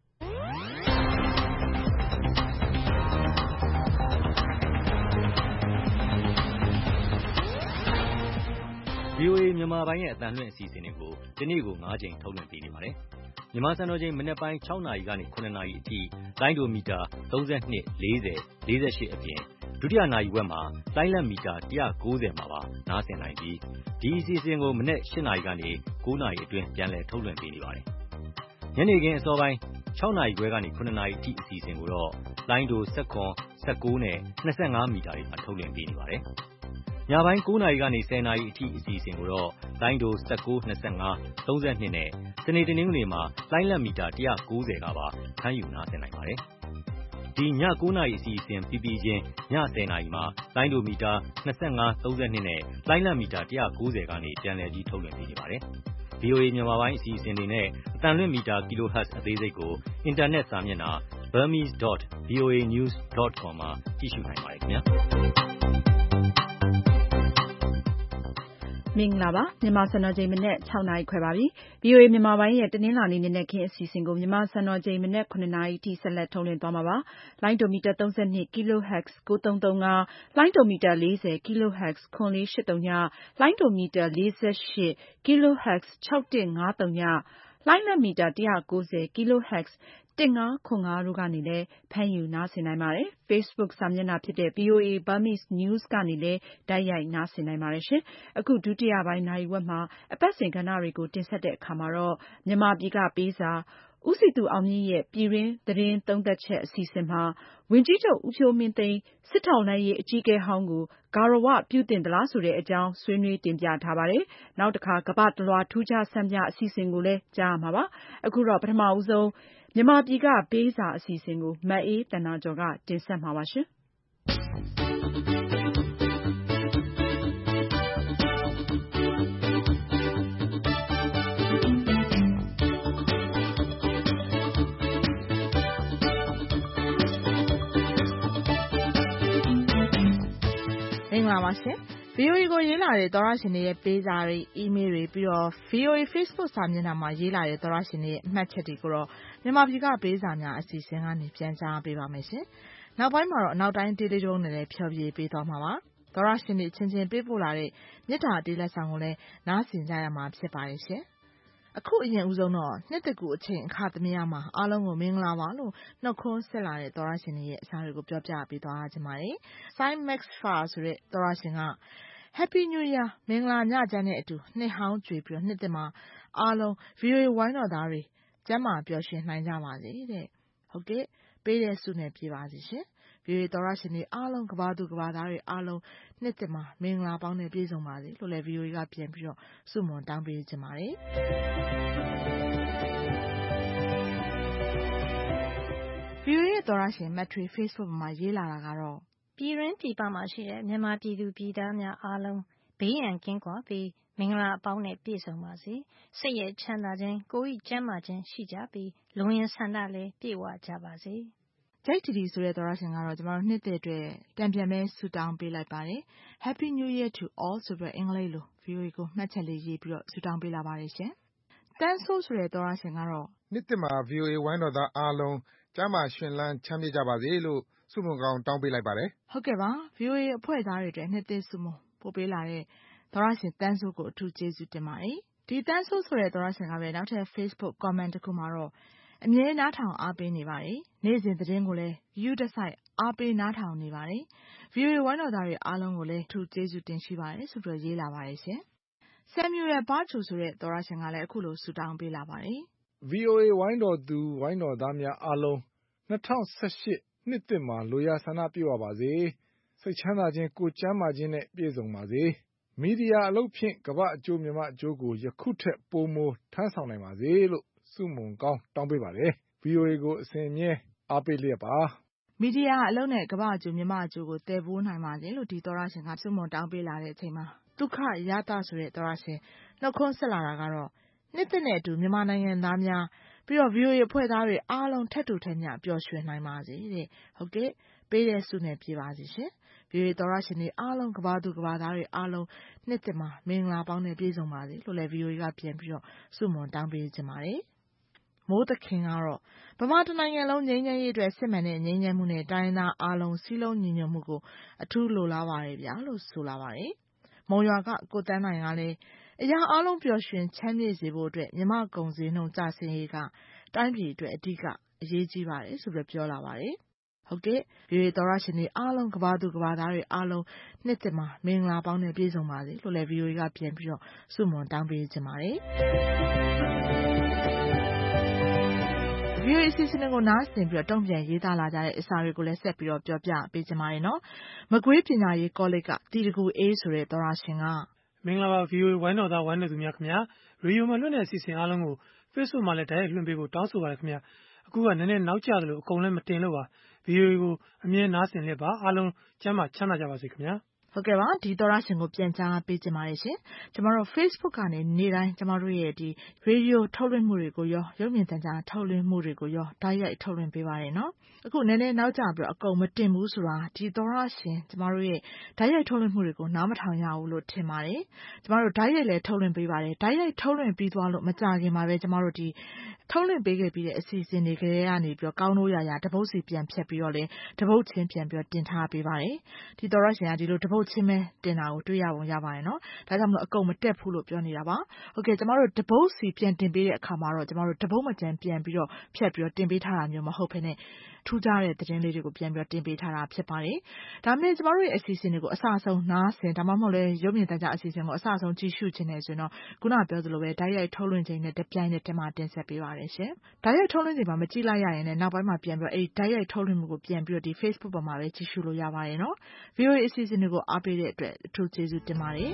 S9: ဗီအိုအေမြန်မာပိုင်းရဲ့အသံလွှင့်အစီအစဉ်တွေကိုဒီနေ့ကို၅ကြိမ်ထုတ်လွှင့်ပေးနေပါတယ်မြန်မာစံတော်ချိန်မနက်ပိုင်း၆နာရီကနေ၇နာရီအထိလိုင်းဒိုမီတာ၃၂ ၄၀ ၄၈အပြင်ဒုတိယနာရီဝက်မှာလိုင်းလတ်မီတာ၁၉၀မှာပါနားဆင်နိုင်ပြီးဒီအစီအစဉ်ကိုမနက်၈နာရီကနေ၉နာရီအတွင်းပြန်လည်ထုတ်လွှင့်ပေးနေပါတယ်။ညနေခင်းအစောပိုင်း၆နာရီခွဲကနေ၇နာရီအထိအစီအစဉ်ကိုတော့လိုင်းဒို၁၇ ၁၉နဲ့၂၅မီတာတွေမှာထုတ်လွှင့်ပေးနေပါတယ်။ညပိုင်း၉နာရီကနေ၁၀နာရီအထိအစီအစဉ်ကိုတော့လိုင်းဒို၁၉ ၂၅ ၃၂နဲ့စနေတနင်္ဂနွေမှာလိုင်းလတ်မီတာ၁၉၀ကပါဖမ်းယူနားဆင်နိုင်ပါတယ်။ဒီည၉နာရီအစီအစဉ်ပြီးပြီးချင်းည၁၀နာရီမှာလိုင်းဒိုမီတာ၂၅ ၃၂နဲ့လိုင်းလတ်မီတာ၁၉၀ကနေပြန်လည်ပြီးထုတ်လွှင့်ပေးနေပါတယ်။ဗွီအိုအေ မြန်မာပိုင်းအစီအစဉ်တွေနဲ့အသံလွှင့်မီတာ kilohertz အသေးစိတ်ကိုအင်တာနက်စာမျက်နှာ burmese dot voa news dot com မှာကြည့်ရှုနိုင်ပါတယ်ခင်ဗျာ။
S2: မင်္ဂလာပါမြန်မာစံတော်ချိန်မနက်၆နာရီခွဲပါပြီ။ ဗွီအိုအေမြန်မာပိုင်းရဲ့တနင်္လာနေ့နံနက်ခင်းအစီအစဉ်ကိုမြန်မာစံတော်ချိန်မနက်၇နာရီထိဆက်လက်ထုတ်လွှင့်သွားမှာပါ။လိုင်းဒိုမီတာ၃၂ kilohertz ၉၃၃၅ လိုင်းဒိုမီတာ၄၀ kilohertz ၇၄၈၃ည လိုင်းဒိုမီတာ၄၈ kilohertz ၆၁၅၃ည လိုင်းလတ်မီတာ၁၉၀ kilohertz၁၅၇၅တို့ကနေလည်းဖမ်းယူနားဆင်နိုင်ပါတယ်။ Facebook စာမျက်နှာဖြစ်တဲ့ ဗွီအိုအေ Burmese News ကနေလည်းတိုက်ရိုက်နားဆင်နိုင်ပါတယ်ရှင်။အခုဒုတိယပိုင်းနာရီဝက်မှာအပတ်စဉ်ကဏ္ဍတွေကိုတင်ဆက်တဲ့အခါမှာတော့မြန်မာပြည်ကပေးစာဦးစည်သူအောင်မြင့်ရဲ့ပြည်တွင်းသတင်းသုံးသပ်ချက်အစီအစဉ်မှာဝန်ကြီးချုပ်ဦးဖြိုးမင်းသိန်းစစ်ထောက်လှမ်းရေးအကြီးအကဲဟောင်းကိုဂါရဝပြုသင့်သလားဆိုတဲ့အကြောင်းဆွေးနွေးတင်ပြထားပါတယ်။နောက်တခါကမ္ဘာတလွှာထူးခြားဆန်းပြအစီအစဉ်ကိုလည်းကြားရမှာပါ။အခုတော့ပထမဦးဆုံးမြန်မာပြည်ကပေးစာအစီအစဉ်ကိုမအေးသန္တာကျော်ကတင်ဆက်မှာပါရှင်။
S10: မင်္ဂလာပါရှင်။ ဗွီအိုအေကိုရေးလာတဲ့သောတရှင်တွေရဲ့ပေးစာတွေအီးမေးလ်တွေပြီးတော့ ဗွီအိုအေ Facebook စာမျက်နှာမှာရေးလာတဲ့သောတရှင်တွေရဲ့အမှတ်ချက်တွေကိုတော့မြန်မာပြည်ကပေးစာများအစီအစဉ်ကနေပြန်ကြားပေးပါမယ်ရှင်။နောက်ပိုင်းမှာတော့အနောက်တိုင်းတေးလေးတုံးနဲ့လည်းဖြောပြပေးသွားမှာပါ။သောတရှင်တွေချင်းချင်းပေးပို့လာတဲ့မေတ္တာတေးလက်ဆောင်ကိုလည်းနားဆင်ကြရမှာဖြစ်ပါတယ်ရှင်။အခုအရင်ဦးဆုံးတော့နှစ်တကူအချိန်အခါသမယမှာအားလုံးကိုမင်္ဂလာပါလို့နှုတ်ခွန်းဆက်လာတဲ့သောတရှင်တွေရဲ့အစားတွေကိုပြောပြပေးသွားကြပါမယ်။ Sign Max Far ဆိုတဲ့သောတရှင်က Happy New Year မင်္ဂလာညချမ်းနဲ့အတူနှစ်ဟောင်းကြွေပြီးနှစ်သစ်မှာအားလုံး ဗွီအိုအေ ဝိုင်းတော်သားတွေကျန်းမာပျော်ရွှင်နိုင်ကြပါစေတဲ့။ဟုတ်ကဲ့ပေးတဲ့ဆုနဲ့ပြည့်ပါစေရှင်။ဗွီအိုအေသောတရှင်တွေအားလုံးကဘာသူကဘာသားတွေအားလုံးနှစ်သစ်မှာမင်္ဂလာပေါင်းနဲ့ပြည့်စုံပါစေလို့လည်း ဗွီအိုအေကပြန်ပြီးတော့ဆုမွန်တောင်းပေးကြပါတယ်။ဗွီအိုအေသောတရှင်မက်ထရီ Facebook မှာရေးလာတာကတော့
S3: ပြည်တွင်းပြည်ပမှာရှိတဲ့မြန်မာပြည်သူပြည်သားများအားလုံးဘေးရန်ကင်းကွာပြီးမင်္ဂလာအပေါင်းနဲ့ပြည့်စုံပါစေ။စိတ်ရဲ့ချမ်းသာခြင်းကိုယ်၏ကျန်းမာခြင်းရှိကြပြီးလူဝင်ဆန္ဒလည်းပြည့်ဝကြပါစေ
S10: ။ဂျိတ်တီတီဆိုတဲ့သောတရှင်ကတော့ကျွန်တော်တို့နှစ်သက်အတွက်ပြန်ပြန်ပဲဆုတောင်းပေးလိုက်ပါတယ်။ Happy New Year to all ဆိုပြီးအင်္ဂလိပ်လို ဗွီအိုအေကိုမှတ်ချက်လေးရေးပြီးတော့ဆုတောင်းပေးလာပါတယ်ရှင်။တန်းဆိုးဆိုတဲ့သောတရှင်ကတော့
S7: နှစ်သစ်မှာ ဗွီအိုအေဝိုင်းတော်သားအားလုံးကျမ်းမာရှင်လန်းချမ်းမြေ့ကြပါစေလို့ဆုမွန်ကောင်းတောင်းပေးလိုက်ပါတယ်
S10: ။ဟုတ်ကဲ့ပါ ဗွီအိုအေအဖွဲ့သားတွေအတွက်နှစ်သစ်ဆုမွန်ပို့ပေးလာတဲ့သောတရှင်တန်းဆိုးကိုအထူးကျေးဇူးတင်ပါတယ်။ဒီတန်းဆိုးဆိုတဲ့သောတရှင်ကပဲနောက်ထပ် Facebook comment တစ်ခုမှာတော့အမြဲနားထောင်အားပေးနေပါတယ်။နေ့စဉ်သတင်းကိုလည်းဂရုတစိုက်အားပေးနားထောင်နေပါတယ်။ ဗွီအိုအေဝိုင်းတော်သားတွေအားလုံးကိုလည်းအထူးကျေးဇူးတင်ရှိပါတယ်ဆိုပြီးရေးလာပါတယ်ရှင်။ Samuel Barchu ဆိုတဲ့သောတရှင်ကလည်းအခုလိုဆုတောင်းပေးလာပါတယ်
S11: ။ ဗွီအိုအေဝိုင်းတော်သူဝိုင်းတော်သားများအားလုံး၂၀၁၈နှစ်သစ်မှာလိုရာဆန္ဒပြည့်ဝပါစေ။စိတ်ချမ်းသာခြင်းကိုယ်ကျန်းမာခြင်းနဲ့ပြည့်စုံပါစေ။မီဒီယာအလုပ်ဖြင့်ကမ္ဘာအကျိုးမြန်မာအကျိုးကိုယခုထက်ပိုမိုထမ်းဆောင်နိုင်ပါစေလို့ဆုမွန်ကောင်းတောင်းပေးပါတယ်။ ဗွီအိုအေကိုအစဉ်အမြဲအားပေးလျက်ပါ
S10: ။မီဒီယာအလုပ်နဲ့ကမ္ဘာအကျိုးမြန်မာအကျိုးကိုတည်ပိုးနိုင်ပါစေလို့ဒီသောတရှင်ကဆုမွန်တောင်းပေးလာတဲ့အချိန်မှာဒုက္ခရတဆိုတဲ့သောတရှင်နှုတ်ခွန်းဆက်လာတာကတော့နှစ်သစ်နဲ့အတူမြန်မာနိုင်ငံသားများပြီးတော့ ဗွီအိုအေအဖွဲ့သားတွေအားလုံးထက်တူထက်မြပျော်ရွှင်နိုင်ပါစေတဲ့။ဟုတ်ကဲ့ပေးတဲ့ဆုနဲ့ပြည့်ပါစေရှင်။ဗွီအိုအေသောတရှင်တွေအားလုံးကဘာသူကဘာသားတွေအားလုံးနှစ်သစ်မှာမင်္ဂလာပေါင်းနဲ့ပြည့်စုံပါစေလို့လည်း ဗွီအိုအေကပြန်ပြီးတော့ဆုမွန်တောင်းပေးကြပါတယ်။မိုးသခင်ကတော့ဗမာတနိုင်ငံလုံးငြိမ်းချမ်းရေးအတွက်စစ်မှန်တဲ့ငြိမ်းချမ်းမှုနဲ့တိုင်းရင်းသားအားလုံးစည်းလုံးညီညွတ်မှုကိုအထူးလိုလားပါတယ်ဗျာလို့ဆိုလာပါတယ်။မုံရွာကကိုတန်းနိုင်ကလည်းအရာအားလုံးပျော်ရွှင်ချမ်းမြေ့စေဖို့အတွက်မြန်မာ့ကုန်စည်နှုန်းကျဆင်းရေးကတိုင်းပြည်အတွက်အဓိကအရေးကြီးပါတယ်ဆိုပြီးပြောလာပါတယ်။ဟုတ်ကဲ့ ဗီအိုအေ သောတရှင်တွေအားလုံးကဘာသူကဘာသားတွေအားလုံးနှစ်သစ်မှာမင်္ဂလာပေါင်းနဲ့ပြည့်စုံပါစေလို့လည်း ဗီအိုအေ ကပြန်ပြီးတော့ဆုမွန်တောင်းပေးချင်ပါတယ်။ ဗီအိုအေ အစီအစဉ်ကိုနားဆင်ပြီးတော့တုံ့ပြန်ရေးသားလာကြတဲ့အစာတွေကိုလည်းဆက်ပြီးတော့ပြောပြပေးချင်ပါတယ်နော်။မကွေးပညာရေးကောလိပ်ကတီတကူအေးဆိုတဲ့သောတရှင်က
S12: မင်္ဂလာပါ ဗီအိုအေ ဝိုင်းတော်သားဝိုင်းတော်သူများခင်ဗျာရေဒီယိုမှာလွှင့်တဲ့အစီအစဉ်အားလုံးကို Facebook မှာလည်းတိုက်ရိုက်လွှင့်ပေးဖို့တောင်းဆိုပါတယ်ခင်ဗျာအခုကနည်းနည်းနောက်ကျသလိုအကုန်လည်းမတင်လို့ပါ ဗီအိုအေ ကိုအမြဲနားဆင်လက်ပါအားလုံးကျမ်းမာချမ်းသာကြပါစေခင်ဗျာ
S10: ဟုတ်ကဲ့ပါဒီသောတရှင်ကိုပြန်ကြားပေးကြပါရရှင်ကျမတို့ Facebook ကနေနေ့တိုင်းကျမတို့ရဲ့ဒီ Radio ထုတ်လွှင့်မှုတွေကိုရောရုပ်မြင်သံကြားထုတ်လွှင့်မှုတွေကိုရောဓာတ်ရိုက်ထုတ်လွှင့်ပေးပါတယ်နော်အခုနည်းနည်းနောက်ကျပြီးတော့အကုန်မတင်ဘူးဆိုတာဒီသောတရှင်ကျမတို့ရဲ့ဓာတ်ရိုက်ထုတ်လွှင့်မှုတွေကိုနားမထောင်ရဘူးလို့ထင်ပါတယ်ကျမတို့ဓာတ်ရိုက်လည်းထုတ်လွှင့်ပေးပါတယ်ဓာတ်ရိုက်ထုတ်လွှင့်ပြီးသွားလို့မကြခင်မှာပဲကျမတို့ဒီထုတ်လွှင့်ပေးခဲ့ပြီးတဲ့အစီအစဉ်တွေကနေပြီးတော့ကောင်းလို့ရရတပုတ်စီပြန်ဖြတ်ပြီးတော့လေတပုတ်ချင်းပြန်ပြီးတော့တင်ထားပေးပါတယ်ဒီသောတရှင်ကဒီလိုတပုတ်ချင်းပဲတင်တာကိုတွေ့ရပုံရပါတယ်နော်ဒါကြောင့်မလို့အကုန်မတက်ဘူးလို့ပြောနေတာပါဟုတ်ကဲ့ကျမတို့တပုတ်စီပြန်တင်ပေးတဲ့အခါမှာတော့ကျမတို့တပုတ်မကြမ်းပြန်ပြီးတော့ဖြတ်ပြီးတော့တင်ပေးထားတာမျိုးမဟုတ်ဘဲနဲ့ထူးခြားတဲ့သတင်းလေးတွေကိုပြန်ပြီးတော့တင်ပေးထားတာဖြစ်ပါတယ်ဒါမဲ့ကျမတို့ရဲ့အစီအစဉ်တွေကိုအစအဆုံးနားဆင်ဒါမှမဟုတ်လဲရုပ်မြင်သံကြားအစီအစဉ်ကိုအစအဆုံးကြည့်ရှုခြင်းနဲ့ဆိုရင်တော့ခုနပြောသလိုပဲဓာတ်ရိုက်ထုတ်လွှင့်ခြင်းနဲ့တပြိုင်နက်တည်းမှာတင်ဆက်ပေးပါတယ်ရှင်ဓာတ်ရိုက်ထုတ်လွှင့်ခြင်းမှာမကြည့်လိုက်ရရင်လည်းနောက်ပိုင်းမှာပြန်ပြီးတော့အဲ့ဓာတ်ရိုက်ထုတ်လွှင့်မှုကိုပြန်ပြီးတော့ဒီ Facebook ပေါ်မှာပဲကြည့်ရှုလို့ရပါတယ်နော် ဗီအိုအေ အစီအစဉ်တွေကိုအားပေးတဲ့အတွက်အထူးကျေးဇူးတင်ပါတယ်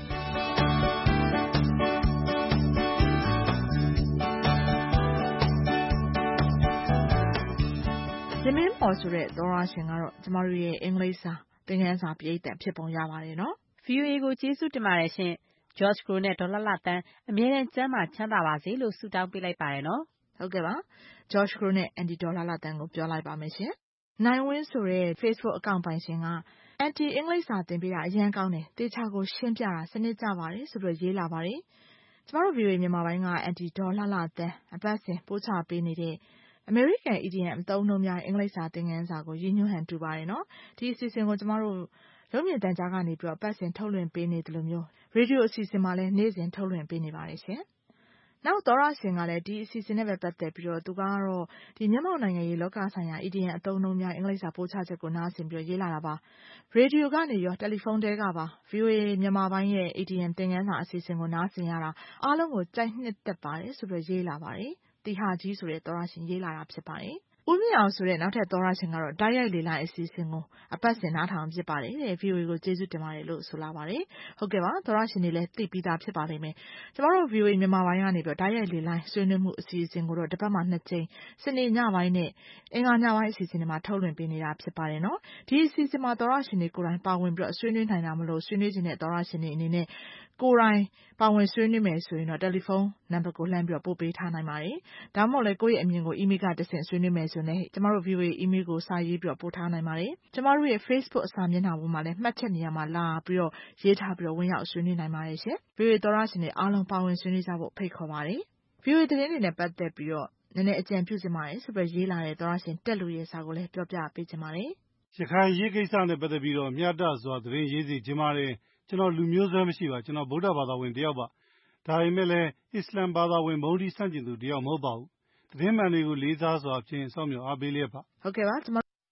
S10: ရမင်းပေါ်ဆိုတဲ့သောရရှင်ကတော့ကျမတို့ရဲ့အင်္ဂလိပ်စာသင်ခန်းစာပရိသတ်ဖြစ်ပုံရပါတယ်နော်
S13: ဗီအိုအေ ကိုကျေးဇူးတင်ပါတယ်ရှင် George Crow နဲ့ဒေါ်လှလှသန်းအမြဲတမ်းကျမ်းမာချမ်းသာပါစေလို့ဆုတောင်းပေးလိုက်ပါတယ်နော်
S10: ဟုတ်ကဲ့ပါ George Crow နဲ့ Aunty ဒေါ်လှလှသန်းကိုပြောလိုက်ပါမယ်ရှင်နိုင်ဝင်းဆိုတဲ့ Facebook အကောင့်ပိုင်ရှင်က Aunty အင်္ဂလိပ်စာသင်ပေးတာအရန်ကောင်းတယ်တေချာကိုရှင်းပြတာစနစ်ကျပါတယ်ဆိုပြီးရေးလာပါတယ်ကျမတို့ ဗီအိုအေ မြန်မာပိုင်းက Aunty ဒေါ်လှလှသန်းအပတ်စဉ်ပို့ချပေးနေတဲ့ American Idiom အသုံးအနှုန်းများအင်္ဂလိပ်စာသင်ခန်းစာကိုရည်ညွှန်းဟန်တူပါတယ်နော်ဒီအစီအစဉ်ကိုကျမတို့ရုပ်မြင်သံကြားကနေပြီးတော့ပတ်စဉ်ထုတ်လွှင့်ပေးနေတယ်လို့မျိုးရေဒီယိုအစီအစဉ်မှာလည်းနေ့စဉ်ထုတ်လွှင့်ပေးနေပါတယ်ရှင်နောက်သောရရှင်ကလည်းဒီအစီအစဉ်နဲ့ပဲပတ်သက်ပြီးတော့သူကတော့ဒီမြန်မာနိုင်ငံရေးလောကဆိုင်ရာ Idiom အသုံးအနှုန်းများအင်္ဂလိပ်စာပို့ချချက်ကိုနားဆင်ပြီးရေးလာတာပါရေဒီယိုကနေရောတယ်လီဖုန်းတဲကပါ ဗီအိုအေ မြန်မာပိုင်းရဲ့ Idiom သင်ခန်းစာအစီအစဉ်ကိုနားဆင်ရတာအားလုံးကိုကြိုက်နှစ်သက်ပါတယ်ဆိုပြီးရေးလာပါတယ်တီဟာကြီးဆိုတဲ့သောရရှင်ရေးလာတာဖြစ်ပါတယ်ဦးမြင့်အောင်ဆိုတဲ့နောက်ထပ်သောရရှင်ကတော့ဓာတ်ရိုက်လေလိုက်အစီအစဉ်ကိုအပတ်စဉ်နားထောင်ဖြစ်ပါတယ်တဲ့ ဗီအိုအေ ကိုကျေးဇူးတင်ပါတယ်လို့ဆိုလာပါတယ်ဟုတ်ကဲ့ပါသောရရှင်တွေလည်းသိပြီးသားဖြစ်ပါလိမ့်မယ်ကျမတို့ ဗီအိုအေ မြန်မာပိုင်းကနေပြီးတော့ဓာတ်ရိုက်လေလိုက်ဆွေးနွေးမှုအစီအစဉ်ကိုတော့တစ်ပတ်မှနှစ်ကြိမ်စနေညပိုင်းနဲ့အင်္ဂါညပိုင်းအစီအစဉ်တွေမှာထုတ်လွှင့်ပေးနေတာဖြစ်ပါတယ်နော်ဒီအစီအစဉ်မှာသောရရှင်တွေကိုယ်တိုင်ပါဝင်ပြီးတော့ဆွေးနွေးနိုင်တာမလို့ဆွေးနွေးခြင်းတဲ့သောရရှင်တွေအနေနဲ့ကိုယ်တိုင်ပါဝင်ဆွေးနွေးမယ်ဆိုရင်တော့တယ်လီဖုန်းနံပါတ်ကိုလှမ်းပြီးတော့ပို့ပေးထားနိုင်ပါတယ်ဒါမှမဟုတ်လည်းကိုယ့်ရဲ့အမြင်ကိုအီးမေးလ်ကတဆင့်ဆွေးနွေးမယ်ဆိုရင်လည်းကျမတို့ ဗီအိုအေ အီးမေးလ်ကိုစာရေးပြီးတော့ပို့ထားနိုင်ပါတယ်ကျမတို့ရဲ့ Facebook အစာမျက်နှာပေါ်မှာလည်းမှတ်ချက်နေရာမှာလာပြီးတော့ရေးထားပြီးတော့ဝင်ရောက်ဆွေးနွေးနိုင်ပါတယ်ရှင်ဗီအိုအေသောရရှင်တွေအားလုံးပါဝင်ဆွေးနွေးကြဖို့ဖိတ်ခေါ်ပါတယ်ဗီအိုအေသတင်းတွေနဲ့ပတ်သက်ပြီးတော့နည်းနည်းအကြံပြုချင်ပါတယ်ဆိုပြီးရေးလာတဲ့သောရရှင်တက်လူရဲ့စာကိုလည်းပြောပြပေးချင်ပါတယ်
S14: ရခိုင်ရေးကိစ္စနဲ့ပတ်သက်ပြီးတော့မျှတစွာသတင်းရေးစီခြင်းပါတယ်ကျွန်တော်လူမျိုးစွဲမရှိပါကျွန်တော်ဗုဒ္ဓဘာသာဝင်တယောက်ပါဒါပေမဲ့လည်းအစ္စလမ်ဘာသာဝင်မုန်းတီးဆန့်ကျင်သူတယောက်မဟုတ်ပါဘူးသတင်းမှန်တွေကိုလေးစားစွာဖြင့်စောင့်မျှော်အားပေးလျက်ပါ
S10: ဟုတ်ကဲ့ပါကျွန်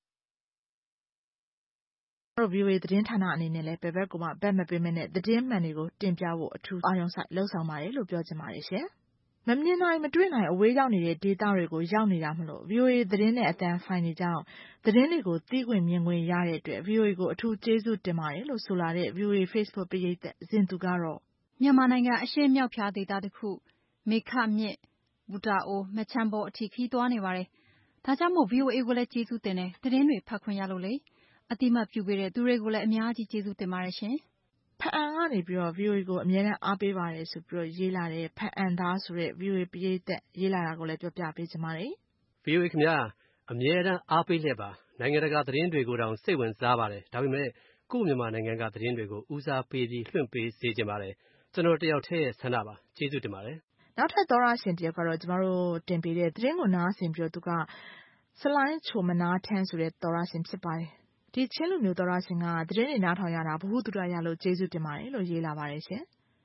S10: တော်ဗီအိုအေသတင်းဌာနအနေနဲ့လည်းဘယ်ဘက်ကိုမှဘက်မပေးမနဲ့သတင်းမှန်တွေကိုတင်ပြဖို့အထူးအာရုံစိုက်လှုံ့ဆော်ပါတယ်လို့ပြောချင်ပါတယ်ရှင်မမြင်နိုင်မတွေ့နိုင်အဝေးရောက်နေတဲ့ဒေတာတွေကိုရောက်နေတာမလို့ ဗီအိုအေ သတင်းနဲ့အတန်းဖိုင်တွေကြောင့်သတင်းတွေကိုသိခွင့်မြင်ခွင့်ရတဲ့အတွက် ဗီအိုအေ ကိုအထူးကျေးဇူးတင်ပါတယ်လို့ဆိုလာတဲ့ ဗီအိုအေ Facebook ပရိသတ်ဇင်သူကတော့
S15: မြန်မာနိုင်ငံအရှေ့မြောက်ဖြားဒေသတစ်ခုမေခမြစ်ဘူတာအိုမချမ်းဘောအထိခီးသွားနေပါတယ်ဒါကြောင့်မို့ ဗီအိုအေ ကိုလည်းကျေးဇူးတင်တယ်သတင်းတွေဖတ်ခွင့်ရလို့လေအတိမတ်ပြုပေးတဲ့သူတွေကိုလည်းအများကြီးကျေးဇူးတင်ပါတယ်ရှင်
S10: ဖအံကနေပြီးတော့ ဗီအိုအေ ကိုအမြဲတမ်းအားပေးပါတယ်ဆိုပြီးတော့ရေးလာတဲ့ဖအံသားဆိုတဲ့ ဗီအိုအေ ပရိသတ်ရေးလာတာကိုလည်းပြောပြပေးချင်ပါတယ်
S16: ဗီအိုအေ ခင်ဗျာအမြဲတမ်းအားပေးလျက်ပါနိုင်ငံတကာသတင်းတွေကိုတောင်စိတ်ဝင်စားပါတယ်ဒါပေမဲ့ကိုယ့်မြန်မာနိုင်ငံကသတင်းတွေကိုဦးစားပေးပြီးလွှင့်ပေးစေချင်ပါတယ်ကျွန်တော်တယောက်တည်းရဲ့ဆန္ဒပါကျေးဇူးတင်ပါတယ်
S10: နောက်ထပ်သောရရှင်တယောက်ကတော့ကျမတို့တင်ပေးတဲ့သတင်းကိုနားဆင်ပြီးတော့သူကဆလိုင်းချိုမနာထန်းဆိုတဲ့သောရရှင်ဖြစ်ပါတယ်ဒီချင်းလူမျိုးသောရရှင်ကသတင်းတွေနားထောင်ရတာဘ ഹു တုဒရလို့ကျေးဇူးတင်ပါတယ်လို့ရေးလာပါတယ်ရှင်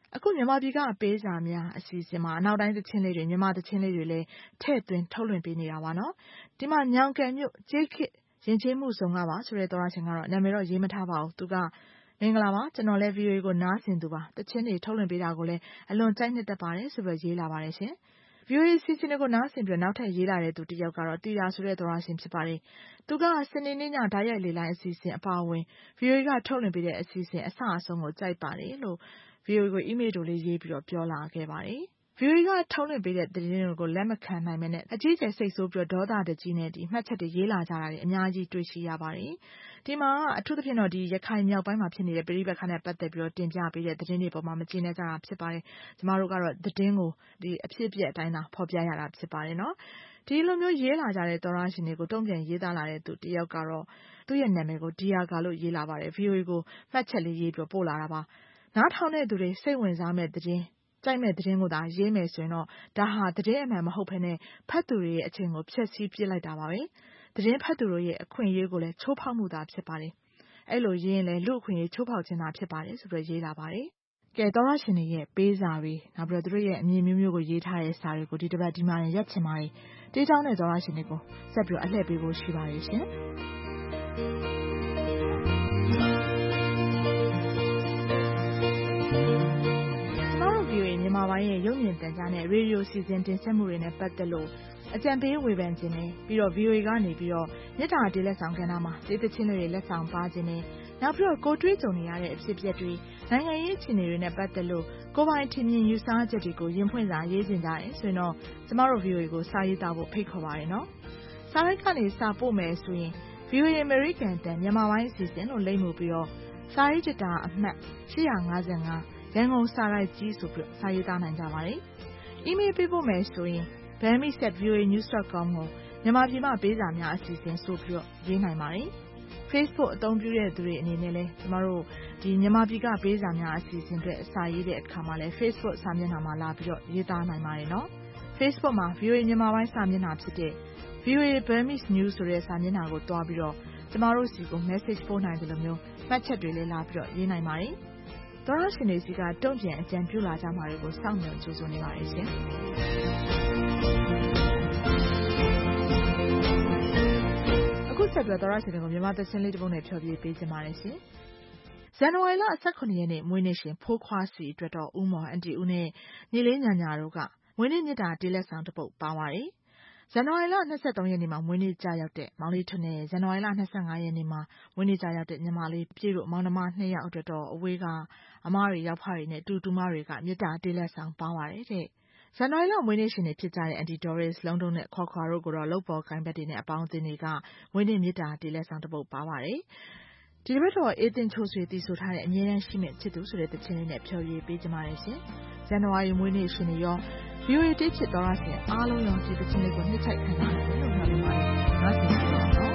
S10: အခုမြန်မာပြည်ကပေးစာများအစီအစဉ်မှာအနောက်တိုင်းသချင်းလေးတွေမြန်မာသချင်းလေးတွေလည်းထည့်သွင်းထုတ်လွှင့်ပေးနေတာပါနော်ဒီမှာညောင်ကန်မြို့ကျေးခေတ်ရင်ကျေးမှုဆောင်ကပါဆိုတဲ့သောရရှင်ကတော့နာမည်တော့ရေးမထားပါဘူးသူကမင်္ဂလာပါကျွန်တော်လည်း ဗီအိုအေ ကိုနားဆင်သူပါသချင်းတွေထုတ်လွှင့်ပေးတာကိုလည်းအလွန်ကြိုက်နှစ်သက်ပါတယ်ဆိုပြီးရေးလာပါတယ်ရှင်ဗီအိုအေ စီစဉ်ကိုနားဆင်ပြီးနောက်ထပ်ရေးလာတဲ့သူတစ်ယောက်ကတော့တီတာဆိုတဲ့သောရရှင်ဖြစ်ပါတယ်သူကစနေနေ့ညဓာတ်ရိုက်လေလိုင်းအစီအစဉ်အပါအဝင်ဗီအိုအေကထုတ်လွှင့်ပေးတဲ့အစီအစဉ်အစအဆုံးကိုကြိုက်ပါတယ်လို့ဗီအိုအေကိုအီးမေးလ်တို့လေးရေးပြီးတော့ပြောလာခဲ့ပါတယ်။ဗီအိုအေကထုတ်လွှင့်ပေးတဲ့သတင်းတွေကိုလက်မခံနိုင်မနဲ့အကြီးကျယ်စိတ်ဆိုးပြီးဒေါသတကြီးနဲ့ဒီမှတ်ချက်တွေရေးလာကြတာတွေအများကြီးတွေ့ရှိရပါတယ်။ဒီမှာအထူးသဖြင့်တော့ဒီရခိုင်မြောက်ပိုင်းမှာဖြစ်နေတဲ့ပြည်ပခါနဲ့ပတ်သက်ပြီးတော့တင်ပြပေးတဲ့သတင်းတွေပေါ်မှာမကျေနပ်ကြတာဖြစ်ပါတယ်။ကျမတို့ကတော့သတင်းကိုဒီအဖြစ်အပျက်အတိုင်းသာဖော်ပြရတာဖြစ်ပါတယ်နော်။ဒီလိုမျိုးရေးလာကြတဲ့သောရရှင်တွေကိုတုံ့ပြန်ရေးသားလာတဲ့သူတယောက်ကတော့သူ့ရဲ့နာမည်ကိုဒီယာဂါလို့ရေးလာပါတယ်။ ဗီအိုအေကိုမှတ်ချက်လေးရေးပြီးပို့လာတာပါ။နားထောင်တဲ့သူတွေစိတ်ဝင်စားမဲ့သတင်းကြိုက်မဲ့သတင်းကိုသာရေးမယ်ဆိုရင်တော့ဒါဟာသတင်းအမှန်မဟုတ်ဘဲနဲ့ဖတ်သူတွေရဲ့အချိန်ကိုဖျက်ဆီးပစ်လိုက်တာပါပဲသတင်းဖတ်သူတို့ရဲ့အခွင့်အရေးကိုလည်းချိုးဖောက်မှုသာဖြစ်ပါတယ်အဲ့လိုရေးရင်လည်းလူအခွင့်အရေးချိုးဖောက်ခြင်းသာဖြစ်ပါတယ်ဆိုပြီးရေးလာပါတယ်ကဲသောရရှင်တွေရဲ့ပေးစာတွေနောက်ပြီးတော့သူတို့ရဲ့အမြင်မျိုးမျိုးကိုရေးထားတဲ့စာတွေကိုဒီတစ်ပတ်ဒီမှာရက်ချင်ပါတယ်တေးချောင်းတဲ့သောရရှင်တွေကိုဆက်ပြီးတော့အလှည့်ပေးဖို့ရှိပါတယ်ရှင်မြန်မာပိုင်းရဲ့ရုပ်မြင်သံကြားနဲ့ရေဒီယိုစီစဉ်တင်ဆက်မှုတွေနဲ့ပတ်သက်လို့အကြံပေးဝေဖန်ခြင်းနဲ့ပြီးတော့ ဗီအိုအေ ကနေပြီးတော့မြစ်တာတေးလက်ဆောင်ကဏ္ဍမှာတေးသချင်းတွေလက်ဆောင်ပါခြင်းနဲ့နောက်ပြီးတော့ကိုတွေးကြုံနေရတဲ့အဖြစ်အပျက်တွေနိုင်ငံရေးအခြေအနေတွေနဲ့ပတ်သက်လို့ကိုပိုင်ထင်မြင်ယူဆချက်တွေကိုရင်ဖွင့်စာရေးခြင်းကြတယ်ဆိုရင်တော့ကျမတို့ ဗီအိုအေ ကိုစာရေးသားဖို့ဖိတ်ခေါ်ပါတယ်နော်စာရိုက်ကနေစာပို့မယ်ဆိုရင် ဗီအိုအေ American တန်မြန်မာပိုင်းအစီအစဉ်လို့လိမ့်မှုပြီးတော့စာရေးကြတာအမှတ်ရှစ်၅၅ရန်ကုန်စာရိုက်ကြီးဆိုပြီးစာရေးသားနိုင်ကြပါတယ်။ အီးမေးလ်ပေးဖို့မယ်ဆိုရင် burmese at v o a news dot com ကိုမြန်မာပြည်မှာပေးစာများအစီအစဉ်ဆိုပြီးတော့ရေးနိုင်ပါတယ်။ Facebook အသုံးပြုတဲ့သူတွေအနေနဲ့လည်းကျမတို့ဒီမြန်မာပြည်ကပေးစာများအစီအစဉ်တွေအစာရေးတဲ့အခါမှာလည်း Facebook စာမျက်နှာမှာလာပြီးတော့ရေးသားနိုင်ပါတယ်နော်။ Facebook မှာ ဗီအိုအေ မြန်မာပိုင်းစာမျက်နှာဖြစ်တဲ့ ဗီအိုအေ Burmese News ဆိုတဲ့စာမျက်နှာကိုတွားပြီးတော့ကျမတို့စီကို message ပို့နိုင်တယ်လို့မျိုးမှတ်ချက်တွေလည်းလာပြီးတော့ရေးနိုင်ပါတယ်။သောရရှင်တွေစီကတုံ့ပြန်အကြံပြုလာကြမှာတွေကိုစောင့်မျှော်ကြိုဆိုနေပါတယ်ရှင်။အခုဆက်ပြီးသောရရှင်တွေကိုမြန်မာသချင်းလေးတစ်ပုဒ်နဲ့ဖျော်ဖြေပေးချင်ပါတယ်ရှင်။ဇန်နဝါရီလ၁၇ရက်နေ့မွေးနေ့ရှင်ဖိုးခွားစီအတွက်တော့ဦးမော်အန်တီဦးနဲ့ညီလေးညာညာတို့ကမွေးနေ့မြတ်တာတေးလက်ဆောင်တစ်ပုဒ်ပါပါတယ်။ဇန်နဝါရီလ၂၃ရက်နေ့မှာမွေးနေ့ကြရောက်တဲ့မောင်လေးထွန်းနဲ့ဇန်နဝါရီလ၂၅ရက်နေ့မှာမွေးနေ့ကြရောက်တဲ့ညီမလေးပြေတို့မောင်နှမနှစ်ယောက်အတွက်တော့အဝေးကအမတွေရောက်ဖတွေနဲ့တူတူမတွေကမြတ်တာတေးလက်ဆောင်ပါပါတယ်တဲ့ဇန်နဝါရီလမွေးနေ့ရှင်တွေဖြစ်ကြတဲ့အန်တီဒေါ်ရစ်လုံးတုံးနဲ့ခေါ်ခွာတို့ကိုတော့လုပ်ပေါ်ကိုင်ဘက်တွေနဲ့အပေါင်းအသင်းတွေကမွေးနေ့မြတ်တာတေးလက်ဆောင်တစ်ပုဒ်ပါပါတယ်ဒီတစ်ပတ်တော့အေးတင်ချိုးဆွေတီဆိုထားတဲ့အမြဲတမ်းရှိမဲ့ချစ်သူဆိုတဲ့သချင်းလေးနဲ့ဖျော်ဖြေပေးကြပါရစေဇန်နဝါရီမွေးနေ့ရှင်တွေရောဗီအိုအေတေးချစ်တော်ရရှင်အားလုံးရောဒီသချင်းလေးကိုနှစ်ချိုက်ခံထားရတယ်လို့ပြောနေပါတယ်ငါ့စီပါတော့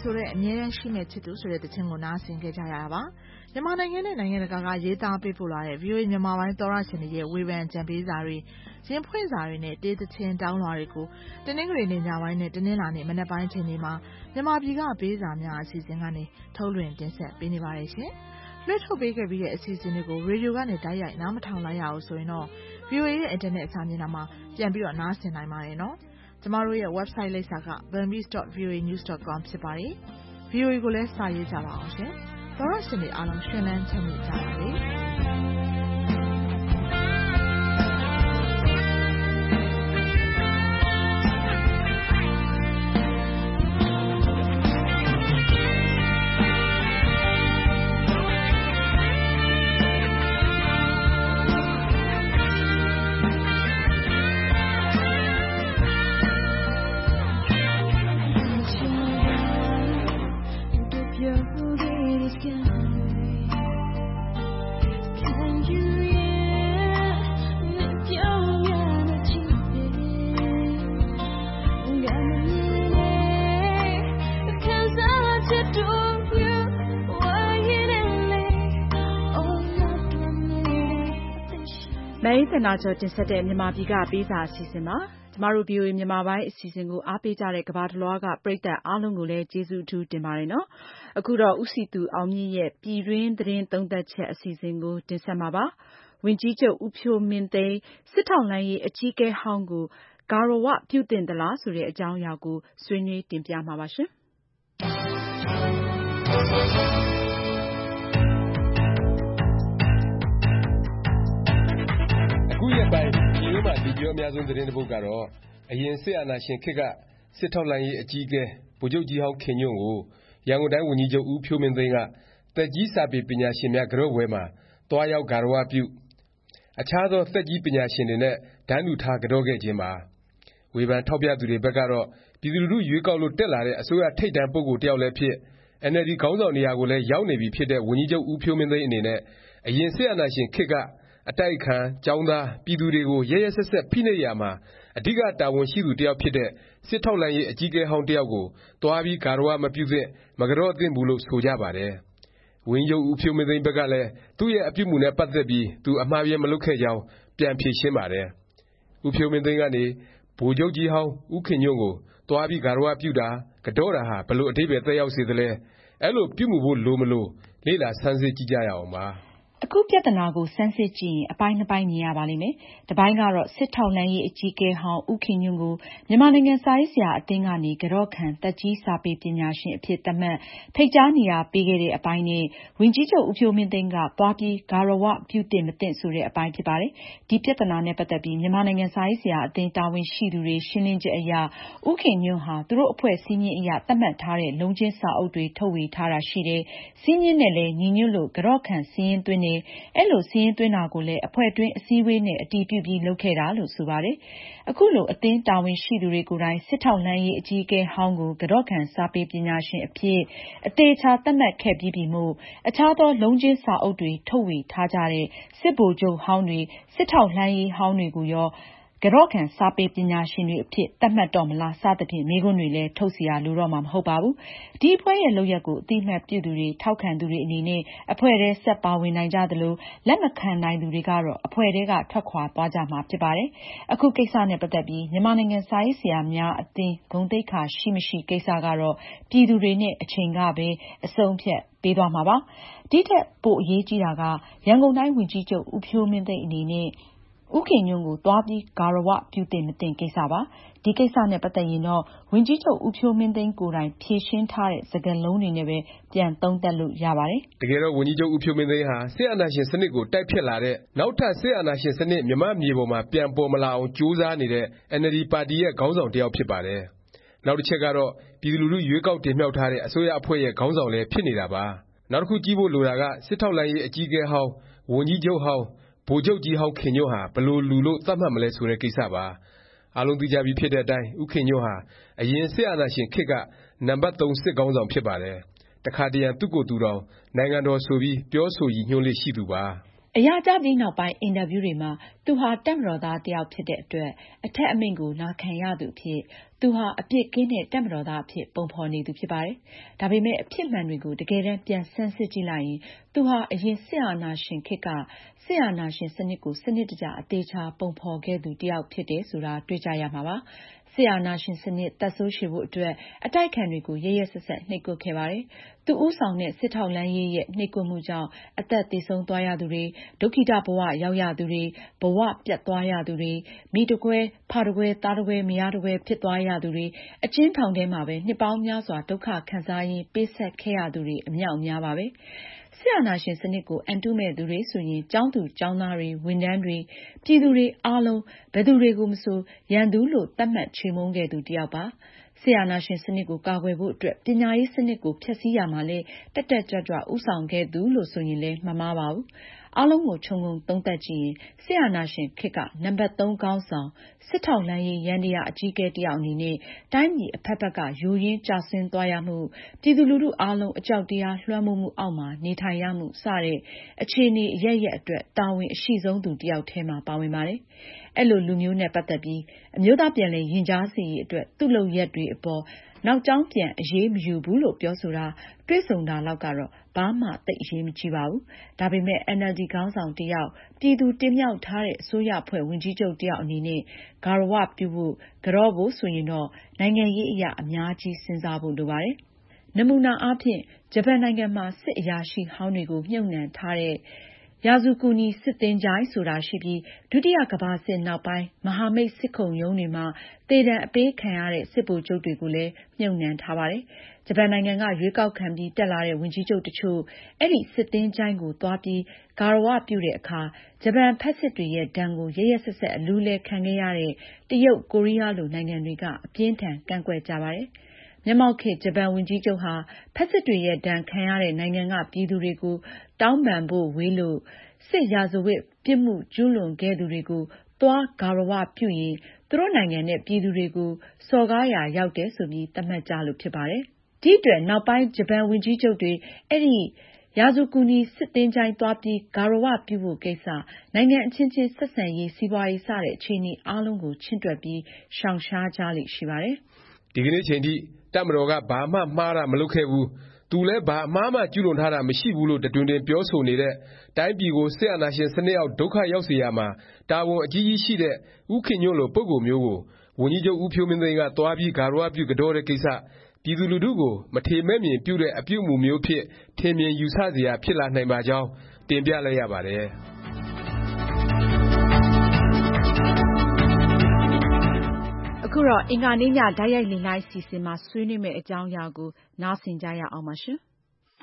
S10: ဆိုတဲ့အမြဲတမ်းရှိနေချစ်သူဆိုတဲ့သချင်းကိုနားဆင်ခဲ့ကြရတာပါမြန်မာနိုင်ငံနဲ့နိုင်ငံတကာကရေးသားပေးပို့လာတဲ့ ဗီအိုအေ မြန်မာပိုင်းသောရရှင်တွေရဲ့ဝေဖန်ကြံပေးစာတွေရင်ဖွင့်စာတွေနဲ့တေးသချင်းတောင်းလွှာတွေကိုတနင်္ဂနွေနေ့ညပိုင်းနဲ့တနင်္လာနေ့မနက်ပိုင်းချိန်တွေမှာမြန်မာပြည်ကပေးစာများအစီအစဉ်ကနေထုတ်လွှင့်တင်ဆက်ပေးနေပါတယ်ရှင်လွှင့်ထုတ်ပေးခဲ့ပြီးတဲ့အစီအစဉ်တွေကိုရေဒီယိုကနေတိုက်ရိုက်နားမထောင်လိုက်ရအောင်ဆိုရင်တော့ ဗီအိုအေ ရဲ့အင်တာနက်စာမျက်နှာမှာပြန်ပြီးတော့နားဆင်နိုင်ပါတယ်နော်ကျမတို့ရဲ့ website လိပ်စာက burmese dot v o a news dot com ဖြစ်ပါတယ်။ ဗီအိုအေ ကိုလည်းစာရေးကြပါအောင်ရှင်။သောရရှင်တွေအားလုံးရှင်လန်းချမ်းမြေ့ကြပါစေ။
S2: မဲသနာကျော်တင်ဆက်တဲ့မြန်မာပြည်ကပေးစာအစီအစဉ်ပါကျမတို့ ဗီအိုအေ မြန်မာပိုင်းအစီအစဉ်ကိုအားပေးကြတဲ့ကမ္ဘာတစ်လွှားကပရိသတ်အားလုံးကိုလည်းကျေးဇူးအထူးတင်ပါတယ်နော်အခုတော့ဦးစီသူအောင်မြင့်ရဲ့ပြည်တွင်းသတင်းသုံးသပ်ချက်အစီအစဉ်ကိုတင်ဆက်မှာပါဝန်ကြီးချုပ်ဦးဖြိုးမင်းသိန်းစစ်ထောက်လှမ်းရေးအကြီးအကဲဟောင်းကိုဂါရဝပြုသင့်သလားဆိုတဲ့အကြောင်းအရာကိုဆွေးနွေးတင်ပြမှာပါရှင်
S17: အခုရက်ပိုင်းဒီလိုမှဒီပြောအများဆုံးသတင်းတစ်ပုဒ်ကတော့အရင်စစ်အာဏာရှင်ခေတ်ကစစ်ထောက်လှမ်းရေးအကြီးအကဲဗိုလ်ချုပ်ကြီးဟောင်းခင်ညွန့်ကိုရန်ကုန်တိုင်းဝန်ကြီးချုပ်ဦးဖြိုးမင်းသိန်းကသက်ကြီးစာပေပညာရှင်များကတော့ဝဲမှာတွားရောက်ဂါရဝပြုအခြားသောသက်ကြီးပညာရှင်တွေနဲ့တန်းတူထားကတော့ခဲ့ခြင်းပါဝေဖန်ထောက်ပြသူတွေဘက်ကတော့ပြည်သူလူထုရွေးကောက်လို့တက်လာတဲ့အစိုးရထိပ်တန်းပုဂ္ဂိုလ်တစ်ယောက်လည်းဖြစ် အင်န်အယ်လ်ဒီ ခေါင်းဆောင်နေရာကိုလည်းရောက်နေပြီဖြစ်တဲ့ဝန်ကြီးချုပ်ဦးဖြိုးမင်းသိန်းအနေနဲ့အရင်စစ်အာဏာရှင်ခေတ်ကအတိုက်အခံကျောင်းသားပြည်သူတွေကိုရက်ရက်စက်စက်ဖိနှိပ်ရာမှာအဓိကတာဝန်ရှိသူတစ်ယောက်ဖြစ်တဲ့စစ်ထောက်လှမ်းရေးအကြီးအကဲဟောင်းတစ်ယောက်ကိုသွားပြီးဂါရဝမပြုသင့်မကတော့သင့်ဘူးလို့ဆိုကြပါတယ်ဝန်ကြီးချုပ်ဦးဖြိုးမင်းသိန်းဘက်ကလည်းသူ့ရဲ့အပြုအမူနဲ့ပတ်သက်ပြီးသူအမှားအယွင်းမလုပ်ခဲ့ကြောင်းပြန်ဖြေရှင်းပါတယ်ဦးဖြိုးမင်းသိန်းကနေဗိုလ်ချုပ်ကြီးဟောင်းဦးခင်ညွန့်ကိုသွားပြီးဂါရဝပြုတာကတော့တာဟာဘယ်လိုအဓိပ္ပါယ်သက်ရောက်စေသလဲအဲလိုပြုမူဖို့လိုမလိုလေ့လာဆန်းစစ်ကြည့်ကြရအောင်ပါ
S2: အခုပြဿနာကိုစမ်းစစ်ကြည့်ရင်အပိုင်းနှစ်ပိုင်းမြင်ရပါလိမ့်မယ်။တစ်ပိုင်းကတော့စစ်ထောက်လှမ်းရေးအကြီးအကဲဟောင်းဦးခင်ညွန့်ကိုမြန်မာနိုင်ငံစာရေးဆရာအသင်းကနေကတော့ခံသက်ကြီးစာပေပညာရှင်အဖြစ်သတ်မှတ်ဖိတ်ကြားနေရာပေးခဲ့တဲ့အပိုင်းနဲ့ဝန်ကြီးချုပ်ဦးဖြိုးမင်းသိန်းကပွားပြီးဂါရဝပြုသင့်မသင့်ဆိုတဲ့အပိုင်းဖြစ်ပါတယ်။ဒီပြဿနာနဲ့ပတ်သက်ပြီးမြန်မာနိုင်ငံစာရေးဆရာအသင်းတာဝန်ရှိသူတွေရှင်းလင်းချက်အရဦးခင်ညွန့်ဟာသူတို့အဖွဲ့စည်းမျဉ်းအရသတ်မှတ်ထားတဲ့လုံးချင်းစာအုပ်တွေထုတ်ဝေထားတာရှိတယ်။စည်းမျဉ်းနဲ့လည်းညီညွတ်လို့ကတော့ခံစည်းရင်းသွင်းတယ်အဲလိုစည်းရင်းသွင်းတာကိုလည်းအဖွဲ့တွင်းအစည်းအဝေးနဲ့အတည်ပြုပြီးလုပ်ခဲ့တာလို့ဆိုပါတယ်။အခုလိုအသင်းတာဝန်ရှိသူတွေကိုယ်တိုင်စစ်ထောက်လှမ်းရေးအကြီးအကဲဟောင်းကိုကတော့ခံစာပေပညာရှင်အဖြစ်အသေးချာသတ်မှတ်ခဲ့ပြီးပြီမို့အခြားသောလုံးချင်းစာအုပ်တွေထုတ်ဝေထားကြတဲ့စစ်ဗိုလ်ချုပ်ဟောင်းတွေစစ်ထောက်လှမ်းရေးဟောင်းတွေကိုရောကတော့ခံစာပေပညာရှင်တွေအဖြစ်သတ်မှတ်တော့မလားစသဖြင့်မေးခွန်းတွေလည်းထုတ်เสียလိုတော့မှာမဟုတ်ပါဘူး။ဒီအဖွဲ့ရဲ့လုပ်ရက်ကိုအတိအမှတ်ပြုသူတွေထောက်ခံသူတွေအနေနဲ့အဖွဲ့ထဲဆက်ပါဝင်နိုင်ကြသလိုလက်မခံနိုင်သူတွေကတော့အဖွဲ့ထဲကထွက်ခွာသွားကြမှာဖြစ်ပါတယ်။အခုကိစ္စနဲ့ပတ်သက်ပြီးမြန်မာနိုင်ငံစာရေးဆရာများအသင်းဂုဏ်သိက္ခာရှိမရှိကိစ္စကတော့ပြည်သူတွေနဲ့အချိန်ကပဲအဆုံးဖြတ်ပေးသွားမှာပါ။ဒီထက်ပိုအရေးကြီးတာကရန်ကုန်တိုင်းဝန်ကြီးချုပ်ဦးဖြိုးမင်းသိန်းအနေနဲ့ဦးခင်ညွန့်ကိုသွားပြီးဂါရဝပြုသင့်မသင့်ကိစ္စပါ။ဒီကိစ္စနဲ့ပတ်သက်ရင်တော့ဝန်ကြီးချုပ်ဦးဖြိုးမင်းသိန်းကိုယ်တိုင်ဖြေရှင်းထားတဲ့စကားလုံးတွေနဲ့ပဲပြန်သုံးသပ်လို့ရပါတယ်
S17: ။တကယ်တော့ဝန်ကြီးချုပ်ဦးဖြိုးမင်းသိန်းဟာစစ်အာဏာရှင်စနစ်ကိုတိုက်ဖျက်လာတဲ့နောက်ထပ်စစ်အာဏာရှင်စနစ်မြန်မာမြေပေါ်မှာပြန်ပေါ်မလာအောင်ကြိုးစားနေတဲ့အင်န်အယ်လ်ဒီပါတီရဲ့ခေါင်းဆောင်တစ်ယောက်ဖြစ်ပါတယ်။နောက်တစ်ချက်ကတော့ပြည်သူလူထုရွေးကောက်တင်မြှောက်ထားတဲ့အစိုးရအဖွဲ့ရဲ့ခေါင်းဆောင်လည်းဖြစ်နေတာပါ။နောက်တစ်ခုကြည့်ဖို့လိုတာကစစ်ထောက်လှမ်းရေးအကြီးအကဲဟောင်းဝန်ကြီးချုပ်ဟောင်းဗိုလ်ချုပ်ကြီးဟောင်းခင်ညွန့်ဟာဘယ်လိုလူလို့သတ်မှတ်မလဲဆိုတဲ့ကိစ္စပါအားလုံးသိကြပြီးဖြစ်တဲ့အတိုင်းဦးခင်ညွန့်ဟာအရင်စစ်အာဏာရှင်ခေတ်ကနံပါတ်သုံးစစ်ခေါင်းဆောင်ဖြစ်ပါတယ်တခါတရံသူ့ကိုယ်သူတောင်နိုင်ငံတော်ဆိုပြီးပြောဆိုရည်ညွှန်းလေးရှိသူပါ
S2: အရာကျပြီးနောက်ပိုင်းအင်တာဗျူးတွေမှာသူဟာတပ်မတော်သားတစ်ယောက်ဖြစ်တဲ့အတွက်အထက်အမိန့်ကိုနာခံရသူအဖြစ်သူဟာအပြစ်ကင်းတဲ့တပ်မတော်သားအဖြစ်ပုံဖော်နေသူဖြစ်ပါတယ်။ဒါပေမဲ့အဖြစ်မှန်တွေကိုတကယ်တမ်းပြန်ဆန်းစစ်ကြည့်လိုက်ရင်သူဟာအရင်စစ်အာဏာရှင်ခေတ်ကစစ်အာဏာရှင်စနစ်ကိုစနစ်တကျအသေးချာပုံဖော်ခဲ့သူတစ်ယောက်ဖြစ်တယ်ဆိုတာတွေ့ကြရမှာပါ။စစ်အာဏာရှင်စနစ်သက်ဆိုးရှည်ဖို့အတွက်အတိုက်ခံတွေကိုရရဆက်ဆက်နှိပ်ကွပ်ခဲ့ပါတယ်။သူဦးဆောင်တဲ့စစ်ထောက်လှမ်းရေးရဲ့နှိပ်ကွပ်မှုကြောင့်အသက်သေဆုံးသွားရသူတွေဒုက္ခိတဘဝရောက်ရသူတွေဘဝပြတ်သွားရသူတွေမိတကွဲဖတကွဲသားတကွဲမယားတကွဲဖြစ်သွားရသူတွေအကျဉ်းထောင်ထဲမှာပဲနှစ်ပေါင်းများစွာဒုက္ခခံစားရင်းပေးဆက်ခဲ့ရသူတွေအမြောက်အများပါပဲဆရာနာရှင်စနစ်ကိုအန်တုမဲ့သူတွေဆိုရင်ကျောင်းသူကျောင်းသားတွေဝန်ထမ်းတွေပြည်သူတွေအားလုံးဘယ်သူတွေကိုမဆိုရန်သူလို့သတ်မှတ်ချေမှုန်းခဲ့သူတယောက်ပါဆရာနာရှင်စနစ်ကိုကာကွယ်ဖို့အတွက်ပညာရေးစနစ်ကိုဖျက်ဆီးရမှာလဲတက်တက်ကြွကြွဥဆောင်ခဲ့သူလို့ဆိုရင်လဲမမှားပါဘူးအားလုံးကိုခြုံငုံသုံးသပ်ကြည့်ရင်ဆရာနာရှင်ခေတ်ကနံပါတ်သုံးခေါင်းဆောင်စစ်ထောက်လှမ်းရေးရန်တရားအကြီးအကဲတယောက်အနေနဲ့တိုင်းပြည်အဖက်ဖက်ကယိုရင်းကျဆင်းသွားရမှုပြည်သူလူထုအားလုံးအကြောက်တရားလွှမ်းမိုးမှုအောက်မှာနေထိုင်ရမှုစတဲ့အခြေအနေအရရက်အတွက်တာဝန်အရှိဆုံးသူတယောက်ထဲမှာပါဝင်ပါတယ်အဲ့လိုလူမျိုးနဲ့ပတ်သက်ပြီးအမျိုးသားပြန်လည်ရင်ကြားစေရေးအတွက်သူ့လုပ်ရက်တွေအပေါ်နောက်ကျောင်းပြန်အရေးမယူဘူးလို့ပြောဆိုတာတွေ့ဆုံတာလောက်ကတော့ဘာမှသိအရေးမကြီးပါဘူးဒါပေမဲ့ အန် အယ်လ် ဒီ ခေါင်းဆောင်တယောက်ပြည်သူတင်မြှောက်ထားတဲ့အစိုးရအဖွဲ့ဝင်ကြီးချုပ်တယောက်အနေနဲ့ဂါရဝပြုဖို့ကြော့ဖို့ဆိုရင်တော့နိုင်ငံရေးအရာအများကြီးစဉ်းစားဖို့လိုပါတယ်နမူနာအားဖြင့်ဂျပန်နိုင်ငံမှာစစ်အရာရှိဟောင်းတွေကိုမြုပ်နှံထားတဲ့ရာဇူကူနီစစ်သင်္ချိုင်းဆိုတာရှိပြီးဒုတိယကမ္ဘာစစ်နောက်ပိုင်းမဟာမိတ်စစ်ခုံရုံးတွေမှာတေတံအပေးခံရတဲ့စစ်ဗိုလ်ချုပ်တွေကိုလည်းမြုပ်နှံထားပါတယ်။ဂျပန်နိုင်ငံကရွေးကောက်ခံပြီးတက်လာတဲ့ဝန်ကြီးချုပ်တချို့အဲ့ဒီစစ်သင်္ချိုင်းကိုသွားပြီးဂါရဝပြုတဲ့အခါဂျပန်ဖက်စစ်တွေရဲ့ဒဏ်ကိုရရဆက်ဆက်အလူးလဲခံခဲ့ရတဲ့တရုတ်ကိုရီးယားလိုနိုင်ငံတွေကအပြင်းထန်ကန့်ကွက်ကြပါတယ်။မျက်မှောက်ခေတ်ဂျပန်ဝန်ကြီးချုပ်ဟာဖက်စစ်တွေရဲ့ဒဏ်ခံရတဲ့နိုင်ငံကပြည်သူတွေကိုတောင်းပန်ဖို့ဝေးလို့စစ်ရာဇဝတ်ပြစ်မှုကျူးလွန်ခဲ့သူတွေကိုသွားဂါရဝပြုရင်သူတို့နိုင်ငံနဲ့ပြည်သူတွေကိုစော်ကားရာရောက်တယ်ဆိုပြီးသတ်မှတ်ကြလို့ဖြစ်ပါတယ်။ဒီအတွက်နောက်ပိုင်းဂျပန်ဝန်ကြီးချုပ်တွေအဲ့ဒီရာဇူကူနီစစ်သင်္ချိုင်းသွားပြီးဂါရဝပြုဖို့ကိစ္စနိုင်ငံအချင်းချင်းဆက်ဆံရေးစီးပွားရေးစတဲ့အခြေအနေအားလုံးကိုချင့်တွက်ပြီးရှောင်ရှားကြလိမ့်ရှိပါတယ်
S17: ။ဒီကနေ့ချိန်ထိတပ်မတော်ကဘာမှမှားတာမလုပ်ခဲ့ဘူးသူလည်းဘာအမှားမှကျူးလွန်ထားတာမရှိဘူးလို့တတွင်တွင်ပြောဆိုနေတဲ့တိုင်းပြည်ကိုစစ်အာဏာရှင်စနစ်အောက်ဒုက္ခရောက်စေရမှာတာဝန်အကြီးကြီးရှိတဲ့ဦးခင်ညွန့်လိုပုဂ္ဂိုလ်မျိုးကိုဝန်ကြီးချုပ်ဦးဖြိုးမင်းသိန်းကသွားပြီးဂါရဝပြုကြောတဲ့ကိစ္စပြည်သူလူထုကိုမထေမဲ့မြင်ပြုတဲ့အပြုအမူမျိုးဖြစ်ထင်မြင်ယူဆเสียဖြစ်လာနိုင်ပါကြောင်းတင်ပြလိုက်ရပါတယ်
S2: အခုတော့အင်္ဂါနေ့ညဓာတ်ရိုက်လိင်လိုက်စီစဉ်မှာဆွေးနွေးမယ့်အကြောင်းအရာကိုနားဆင်ကြရအောင်ပါရှင်။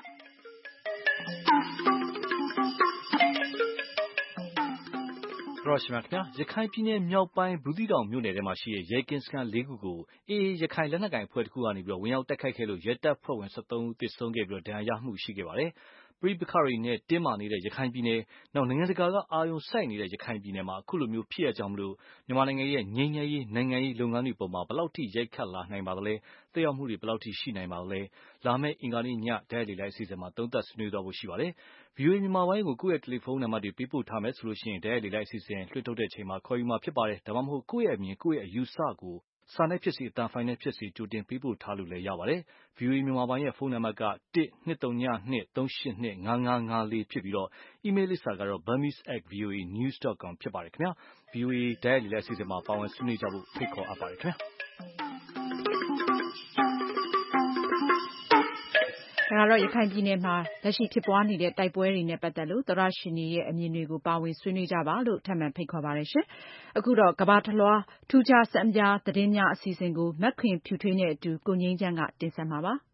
S18: ရောရှိမခင်ဗျာရခိုင်ပြည်နယ်မြောက်ပိုင်းဘူးသီးတောင်မြို့နယ်ထဲမှာရှိတဲ့ရဲကင်းစခန်းလေးခုကိုအေအေရခိုင်လက်နက်ကိုင်အဖွဲ့တစ်ခုကနေပြီးတော့ဝင်ရောက်တိုက်ခိုက်ခဲ့လို့ရဲတပ်ဖွဲ့ဝင်၁၃ဦးသေဆုံးခဲ့ပြီးတော့ဒဏ်ရာရမှုရှိခဲ့ပါတယ်။ပဋိပက္ခတွေနဲ့တင်းမာနေတဲ့ရခိုင်ပြည်နယ်နောက်နိုင်ငံတကာကအာရုံစိုက်နေတဲ့ရခိုင်ပြည်နယ်မှာအခုလိုမျိုးဖြစ်ရကြောင်းမလို့မြန်မာနိုင်ငံရဲ့ငြိမ်းချမ်းရေးနိုင်ငံရေးလုပ်ငန်းတွေပေါ်မှာဘယ်လောက်ထိရိုက်ခတ်လာနိုင်ပါသလဲသက်ရောက်မှုတွေဘယ်လောက်ထိရှိနိုင်ပါသလဲလာမယ့်အင်္ဂါနေ့ညဓာတ်ရိုက်လိုက်အစီအစဉ်မှာသုံးသပ်ဆွေးနွေးသွားဖို့ရှိပါတယ်။ ဗီအိုအေမြန်မာပိုင်းကိုကိုယ့်ရဲ့တယ်လီဖုန်းနံပါတ်တွေပေးပို့ထားမယ်ဆိုလို့ရှိရင်ဓာတ်ရိုက်လိုက်အစီအစဉ်လွှင့်ထုတ်တဲ့အချိန်မှာခေါ်ယူမှာဖြစ်ပါတယ်။ဒါမှမဟုတ်ကိုယ့်ရဲ့အမြင်ကိုယ့်ရဲ့အယူဆကိုစာနဲ့ဖြစ်စေအတန်ဖိုင်နဲ့ဖြစ်စေကြိုတင်ပေးပို့ထားလို့လည်းရပါတယ်။ ဗီအိုအေမြန်မာပိုင်းရဲ့ဖုန်းနံပါတ်ကတစ်နှစ်သုံးညနှစ်သုံးရှစ်နှစ်ငါးငါးငါးလေးဖြစ်ပြီးတော့အီးမေးလ်လိပ်စာကတော့ burmese at voanews dot com ဖြစ်ပါတယ်ခင်ဗျာ။ ဗီအိုအေဓာတ်ရိုက်လိုက်အစီအစဉ်မှာပါဝင်ဆွေးနွေးကြဖို့ဖိတ်ခေါ်အပ်ပါတယ်ခင်ဗျာ။
S2: ဒါကတော့ရခိုင်ပြည်နယ်မှာလက်ရှိဖြစ်ပွားနေတဲ့တိုက်ပွဲတွေနဲ့ပတ်သက်လို့သောတရှင်တွေရဲ့အမြင်တွေကိုပါဝင်ဆွေးနွေးကြပါလို့ထပ်မံဖိတ်ခေါ်ပါတယ်ရှင်။အခုတော့ကမ္ဘာတလွှားထူးခြားစံပြသတင်းများအစီအစဉ်ကိုမက်ခင်ဖြူထွေးနဲ့အတူကိုငြိမ်းချမ်းကတင်ဆက်မှာပါ။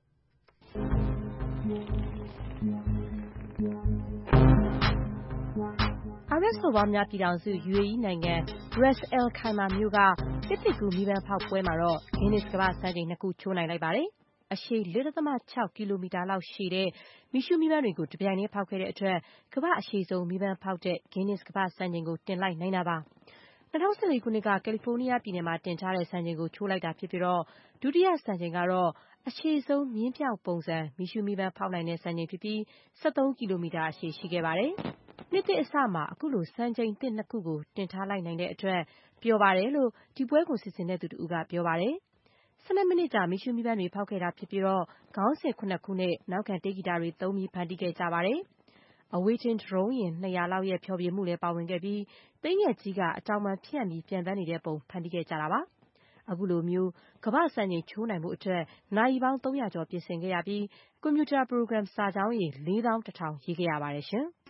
S13: အာရပ်စော်ဘွားများပြည်ထောင်စု ယူအေအီး နိုင်ငံ Ras Al Khaimah မြို့ကတစ်သစ်ကူးမီးပန်းဖောက်ပွဲမှာတော့ Guinness ကမ္ဘာ့စံချိန်နှစ်ခုချိုးနိုင်လိုက်ပါတယ်။အရှည် လေးဒသမခြောက်ကီလိုမီတာလောက်ရှည်တဲ့မီးရှူးမီးပန်းတွေကိုတပြိုင်တည်းဖောက်ခဲ့တဲ့အတွက်ကမ္ဘာ့အရှည်ဆုံးမီးပန်းဖောက်တဲ့ Guinness ကမ္ဘာ့စံချိန်ကိုတင်လိုက်နိုင်တာပါ။၂၀၁၄ခုနှစ်ကကယ်လီဖိုးနီးယားပြည်နယ်မှာတင်ထားတဲ့စံချိန်ကိုချိုးလိုက်တာဖြစ်ပြီးတော့ဒုတိယစံချိန်ကတော့အရှည်ဆုံးမြင်းပြောင်ပုံစံမီးရှူးမီးပန်းဖောက်နိုင်တဲ့စံချိန်ဖြစ်ပြီး၁၃ကီလိုမီတာအရှည်ရှိခဲ့ပါတယ်။နှစ်သစ်အစမှာအခုလိုစံချိန်သစ်နှစ်ခုကိုတင်ထားလိုက်နိုင်တဲ့အတွက်ပျော်ပါတယ်လို့ဒီပွဲကိုစီစဉ်တဲ့သူတဦးကပြောပါတယ်ဆယ်မိနစ်ကြာမီးရှူးမီးပန်းတွေဖောက်ခဲ့တာဖြစ်ပြီးတော့ခေါင်းစဉ်ခုနှစ်ခုနဲ့နောက်ခံတေးဂီတာတွေသုံးပြီးဖန်တီးခဲ့ကြပါတယ်။အဝေးထိန်းဒရုန်းယာဉ်နှစ်ရာလောက်ရဲ့ဖျော်ဖြေမှုလည်းပါဝင်ခဲ့ပြီးသိန်းနဲ့ကြီးကအကြောင်ပံဖြန့်ပြီးပြန်ပန်းနေတဲ့ပုံဖန်တီးခဲ့ကြတာပါ။အခုလိုမျိုးကမ္ဘာ့စံချိန်ချိုးနိုင်မှုအတွက်နာရီပေါင်းသုံးရာကျော်ပြင်ဆင်ခဲ့ရပြီးကွန်ပျူတာပရိုဂရမ်စာကြောင်းရေလေးသောင်းတစ်ထောင်ရေးခဲ့ရပါတယ်ရှင်။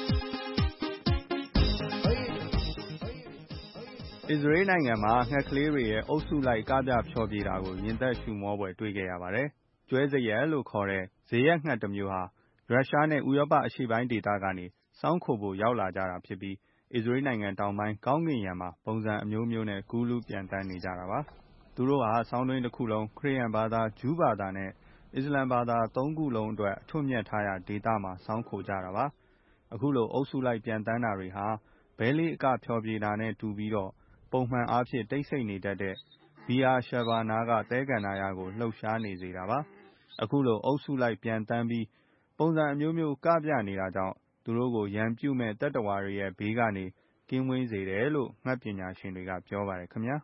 S19: အစ္စရေးနိုင်ငံမှာငှက်ကလေးတွေရဲ့အုပ်စုလိုက်ကပြဖျော်ဖြေတာကိုရင်သက်ရှူမောပွဲတွေ့ခဲ့ရပါတယ်။ကျွဲစရက်လို့ခေါ်တဲ့ဇရက်ငှက်တစ်မျိုးဟာရုရှားနဲ့ဥရောပအရှေ့ပိုင်းဒေသကနေစောင်းခိုဖို့ရောက်လာကြတာဖြစ်ပြီးအစ္စရေးနိုင်ငံတောင်ပိုင်းကောင်းကင်ယံမှာပုံစံအမျိုးမျိုးနဲ့ကူးလူးပြန်တန်းနေကြတာပါ။သူတို့ဟာစောင်းတွင်းတစ်ခုလုံးခရစ်ယာန်ဘာသာဂျူးဘာသာနဲ့အစ္စလမ်ဘာသာသုံးခုလုံးအတွက်အထွတ်မြတ်ထားရာဒေသမှာစောင်းခိုကြတာပါ။အခုလိုအုပ်စုလိုက်ပြန်တန်းတာတွေဟာဘဲလေးအကဖျော်ဖြေတာနဲ့တူပြီးတော့ပုံမှန်အားဖြင့်တိတ်ဆိတ်နေတတ်တဲ့ဘီယာရှဘာနာကသဲကန္နာရကိုလှုပ်ရှားနေစေတာပါ။အခုလိုအုပ်စုလိုက်ပြန်တန်းပြီးပုံစံအမျိုးမျိုးကပြနေတာကြောင့်သူတို့ကိုရန်ပြုမဲ့တတ္တဝါတွေရဲ့ဘေးကနေကင်းဝေးစေတယ်လို့ငှက်ပညာရှင်တွေကပြောပါတယ်ခင်ဗျာ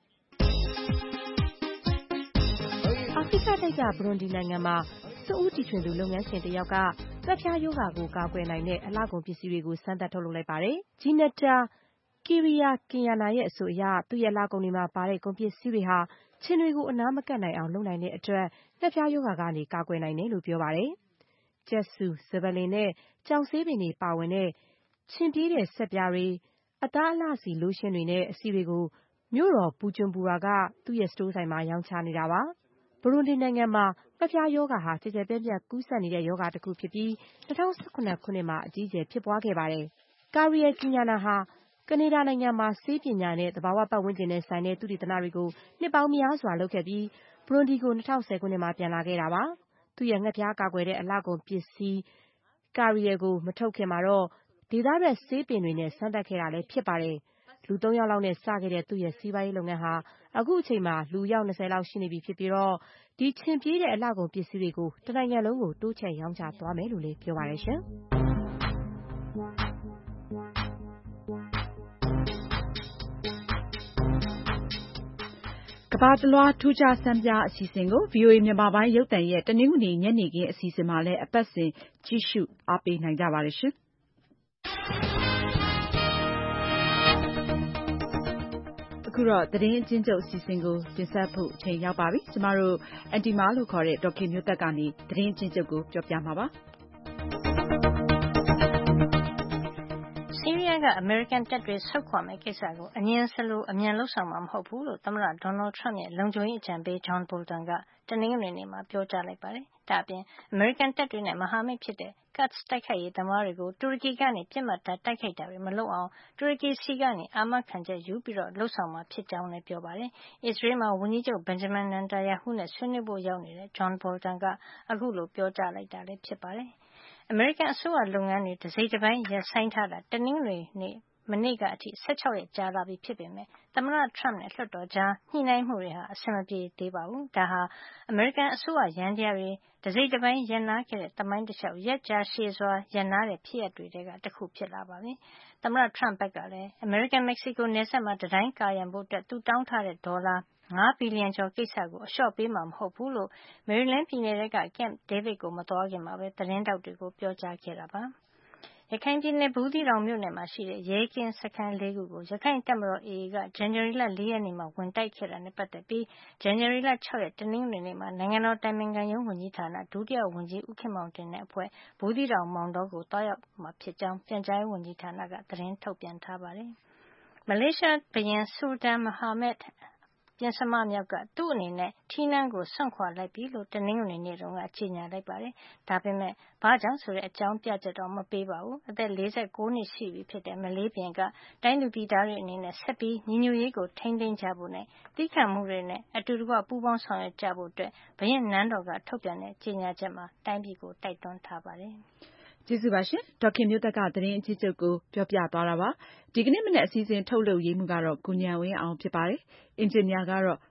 S13: ။အာဖရိကတိုက်ကဘရွန်ဒီနိုင်ငံမှာစဦးတီထွင်သူလုပ်ငန်းရှင်တယောက်ကငှက်ဖျားရောဂါကိုကာကွယ်နိုင်တဲ့အလှကုန်ပစ္စည်းတွေကိုစမ်းသပ်ထုတ်လုပ်လိုက်ပါတယ်။ဂျီနတာကီရီယာကင်ယာနာရဲ့အဆိုအရသူ့ရဲ့လှကုန်တွေမှာပါတဲ့ကုန်ပစ္စည်းတွေဟာခြင်တွေကိုအနားမကပ်နိုင်အောင်လုပ်နိုင်တဲ့အတွက်ငှက်ဖျားရောဂါကနေကာကွယ်နိုင်တယ်လို့ပြောပါတယ်။ကျက်ဆူ၊စပလင်နဲ့ကြောင်ဆေးပင်တွေပါဝင်တဲ့ခြင်ပြေးတဲ့ဆပ်ပြားတွေအသားအလှစီလိုရှင်တွေနဲ့အဆီတွေကိုမြို့တော်ဘူဂျွန်ဘူရာကသူ့ရဲ့စတိုးဆိုင်မှာရောင်းချနေတာပါ။ဘရွန်ဒီနိုင်ငံမှာငှက်ဖျားရောဂါဟာကျယ်ကျယ်ပြန့်ပြန့်ကူးစက်နေတဲ့ရောဂါတစ်ခုဖြစ်ပြီး၂၀၁၇ခုနှစ်မှာအကြီးအကျယ်ဖြစ်ပွားခဲ့ပါတယ်။ကာရီယာကင်ယာနာဟာကနေဒါနိုင်ငံမှာဆေးပညာနဲ့သဘာဝပတ်ဝန်းကျင်နဲ့ဆိုင်တဲ့သုတေသနတွေကိုနှစ်ပေါင်းများစွာလုပ်ခဲ့ပြီးဘရွန်ဒီကို၂၀၁၀ခုနှစ်မှာပြန်လာခဲ့တာပါ။သူ့ရဲ့ငှက်ဖျားကာကွယ်တဲ့အလှကုန်ပစ္စည်းကာရီယာကိုမထုတ်ခင်မှာတော့ဒေသထွက်ဆေးပင်တွေနဲ့စမ်းသပ်ခဲ့တာလည်းဖြစ်ပါတယ်။လူသုံးယောက်လောက်နဲ့စခဲ့တဲ့သူ့ရဲ့စီးပွားရေးလုပ်ငန်းဟာအခုအချိန်မှာလူအယောက်၂၀လောက်ရှိနေပြီဖြစ်ပြီးတော့ဒီခြင်ပြေးတဲ့အလှကုန်ပစ္စည်းတွေကိုတနိုင်ငံလုံးကိုတိုးချဲ့ရောင်းချသွားမယ်လို့လည်းပြောပါတယ်ရှင်။
S2: ကမ္ဘာတလွှားထူးခြားဆန်းပြားအစီအစဉ်ကို ဗွီအိုအေမြန်မာပိုင်းရုပ်သံရဲ့တနင်္ဂနွေညနေခင်းအစီအစဉ်မှာလည်းအပတ်စဉ်ကြည့်ရှုအားပေးနိုင်ကြပါတယ်ရှင်။အခုတော့သတင်းအကျဉ်းချုပ်အစီအစဉ်ကိုတင်ဆက်ဖို့အချိန်ရောက်ပါပြီ။ကျမတို့အန်တီမာလို့ခေါ်တဲ့ဒေါ်ခင်မျိုးသက်ကနေသတင်းအကျဉ်းချုပ်ကိုပြောပြမှာပါ။
S3: ဆီးရီးယားကအမေရိကန်တပ်တွေဆုတ်ခွာမယ့်ကိစ္စကိုအငြင်းစလို့အမြန်လုပ်ဆောင်မှာမဟုတ်ဘူးလို့သမ္မတဒေါ်နယ်ထရမ့်ရဲ့လုံခြုံရေးအကြံပေးဂျွန်ဘိုလ်တန်ကတနင်္ဂနွေနေ့မှာပြောကြားလိုက်ပါတယ်။ဒါ့အပြင်အမေရိကန်တပ်တွေနဲ့မဟာမိတ်ဖြစ်တဲ့ Kurds တိုက်ခိုက်ရေးသမားတွေကိုတူရကီကနေပစ်မှတ်ထားတိုက်ခိုက်တာတွေမလုပ်အောင်တူရကီဆီကနေအာမခံချက်ယူပြီးတော့လုပ်ဆောင်မှာဖြစ်ကြောင်းလည်းပြောပါတယ်။အစ္စရေးမှာဝန်ကြီးချုပ်ဘင်ဂျမင်နန်တာယာဟုနဲ့ဆွေးနွေးဖို့ရောက်နေတဲ့ဂျွန်ဘိုလ်တန်ကအခုလိုပြောကြားလိုက်တာလည်းဖြစ်ပါတယ်။အမေရိကန်အစိုးရလုပ်ငန်းတွေတစိမ့်တစ်ပိုင်းရပ်ဆိုင်းထားတာတနင်္ဂနွေနေ့မနေ့ကအထိ၁၆ရက်ကြာလာပြီဖြစ်ပေမဲ့သမ္မတထရမ့်နဲ့လွှတ်တော်ကြားညှိနှိုင်းမှုတွေဟာအဆင်မပြေသေးပါဘူး။ဒါဟာအမေရိကန်အစိုးရယန္တရားတွေတစိမ့်တစ်ပိုင်းရပ်နားခဲ့တဲ့သမိုင်းတစ်လျှောက်ရက်ကြာရှည်စွာရပ်နားတဲ့ဖြစ်ရပ်တွေထဲကတစ်ခုဖြစ်လာပါပြီ။သမ္မတထရမ့်ဘက်ကလည်းအမေရိကန်မက္ကဆီကိုနယ်စပ်မှာတံတိုင်းကာရံဖို့အတွက်သူတောင်းထားတဲ့ဒေါ်လာငါးဘီလီယံကျော်ကိစ္စကိုအလျှော့ပေးမှာမဟုတ်ဘူးလို့မေရီလန်းပြည်နယ်ထဲက Camp David ကိုမသွားခင်မှာပဲသတင်းထောက်တွေကိုပြောကြားခဲ့တာပါ။ရခိုင်ပြည်နယ်ဘူးသီးတောင်မြို့နယ်မှာရှိတဲ့ရဲကင်းစခန်းလေးခုကိုရခိုင်တပ်မတော် အေအေ ကဇန်နဝါရီလလေးရက်နေ့မှာဝင်တိုက်ခဲ့တာနဲ့ပတ်သက်ပြီးဇန်နဝါရီလ၆ရက်တနင်္ဂနွေနေ့မှာနိုင်ငံတော်တိုင်ပင်ခံရုံးဝန်ကြီးဌာနဒုတိယဝန်ကြီးဦးခင်မောင်တင်နဲ့အဖွဲ့ဘူးသီးတောင်မောင်တောကိုတွားရောက်မှာဖြစ်ကြောင်းပြန်ကြားရေးဝန်ကြီးဌာနကသတင်းထုတ်ပြန်ထားပါတယ်။မလေးရှားဘုရင်ဆူလတန်မိုဟာမက်ပြင်စမမြောက်ကသူ့အနေနဲ့ထီးနန်းကိုစွန့်ခွာလိုက်ပြီလို့တနင်္ဂနွေနေ့တုန်းကကြေညာလိုက်ပါတယ်။ဒါပေမဲ့ဘာကြောင့်ဆိုတဲ့အကြောင်းပြချက်တော့မပေးပါဘူး။အသက်လေးဆယ့်ကိုနှစ်ရှိပြီဖြစ်တဲ့မလေးဘုရင်ကတိုင်းသူပြည်သားတွေအနေနဲ့ဆက်ပြီးညီညွတ်ရေးကိုထိန်းသိမ်းကြဖို့နဲ့သီးခံမှုတွေနဲ့အတူတကွပူးပေါင်းဆောင်ရွက်ကြဖို့အတွက်ဘုရင်နန်းတော်ကထုတ်ပြန်တဲ့ကြေညာချက်မှာတိုင်းပြည်ကိုတိုက်တွန်းထားပါတယ်။
S2: ကျေးဇူးပါရှင်ဒေါက်ခင်မျိုးသက်ကသတင်းအကြီးချုပ်ကိုပြောပြသွားတာပါဒီကနေ့မနေ့အစည်းအဝေးထုတ်လုပ်ရေးမှုကတော့ကိုဉာဏ်ဝင်းအောင်ဖြစ်ပါတယ်အင်ဂျင်နီယာကတော့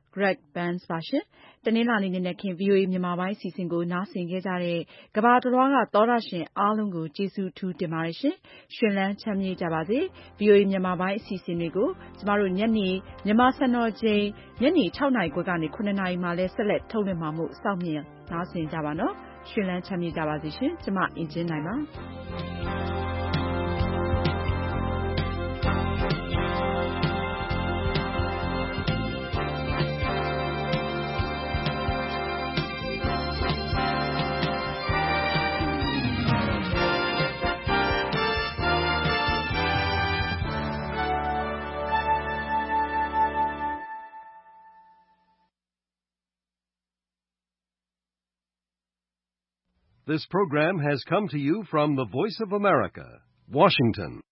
S2: Greg Burns ပါရှင်။တနင်္လာနေ့နေ့ခင် ဗွီအိုအေမြန်မာပိုင်းအစီအစဉ်ကိုနားဆင်ခဲ့ကြတဲ့ကမ္ဘာတလွှားကသောတရှင်အားလုံးကိုကျေးဇူးထူးတင်ပါတယ်ရှင်။ရှင်လန်းချမ်းမြေ့ကြပါစေ။ ဗွီအိုအေမြန်မာပိုင်းအစီအစဉ်တွေကိုကျမတို့ညနေမြန်မာစံတော်ချိန်ညနေ ၆ နာရီခွဲကနေ ၇ နာရီမှလည်းဆက်လက်ထုတ်လွှင့်မှာမို့စောင့်မျှော်နားဆင်ကြပါနော်။ရှင်လန်းချမ်းမြေ့ကြပါစေရှင်။ကျမအင်ကြင်းနိုင်ပါ။
S1: This program has come to you from the Voice of America, Washington.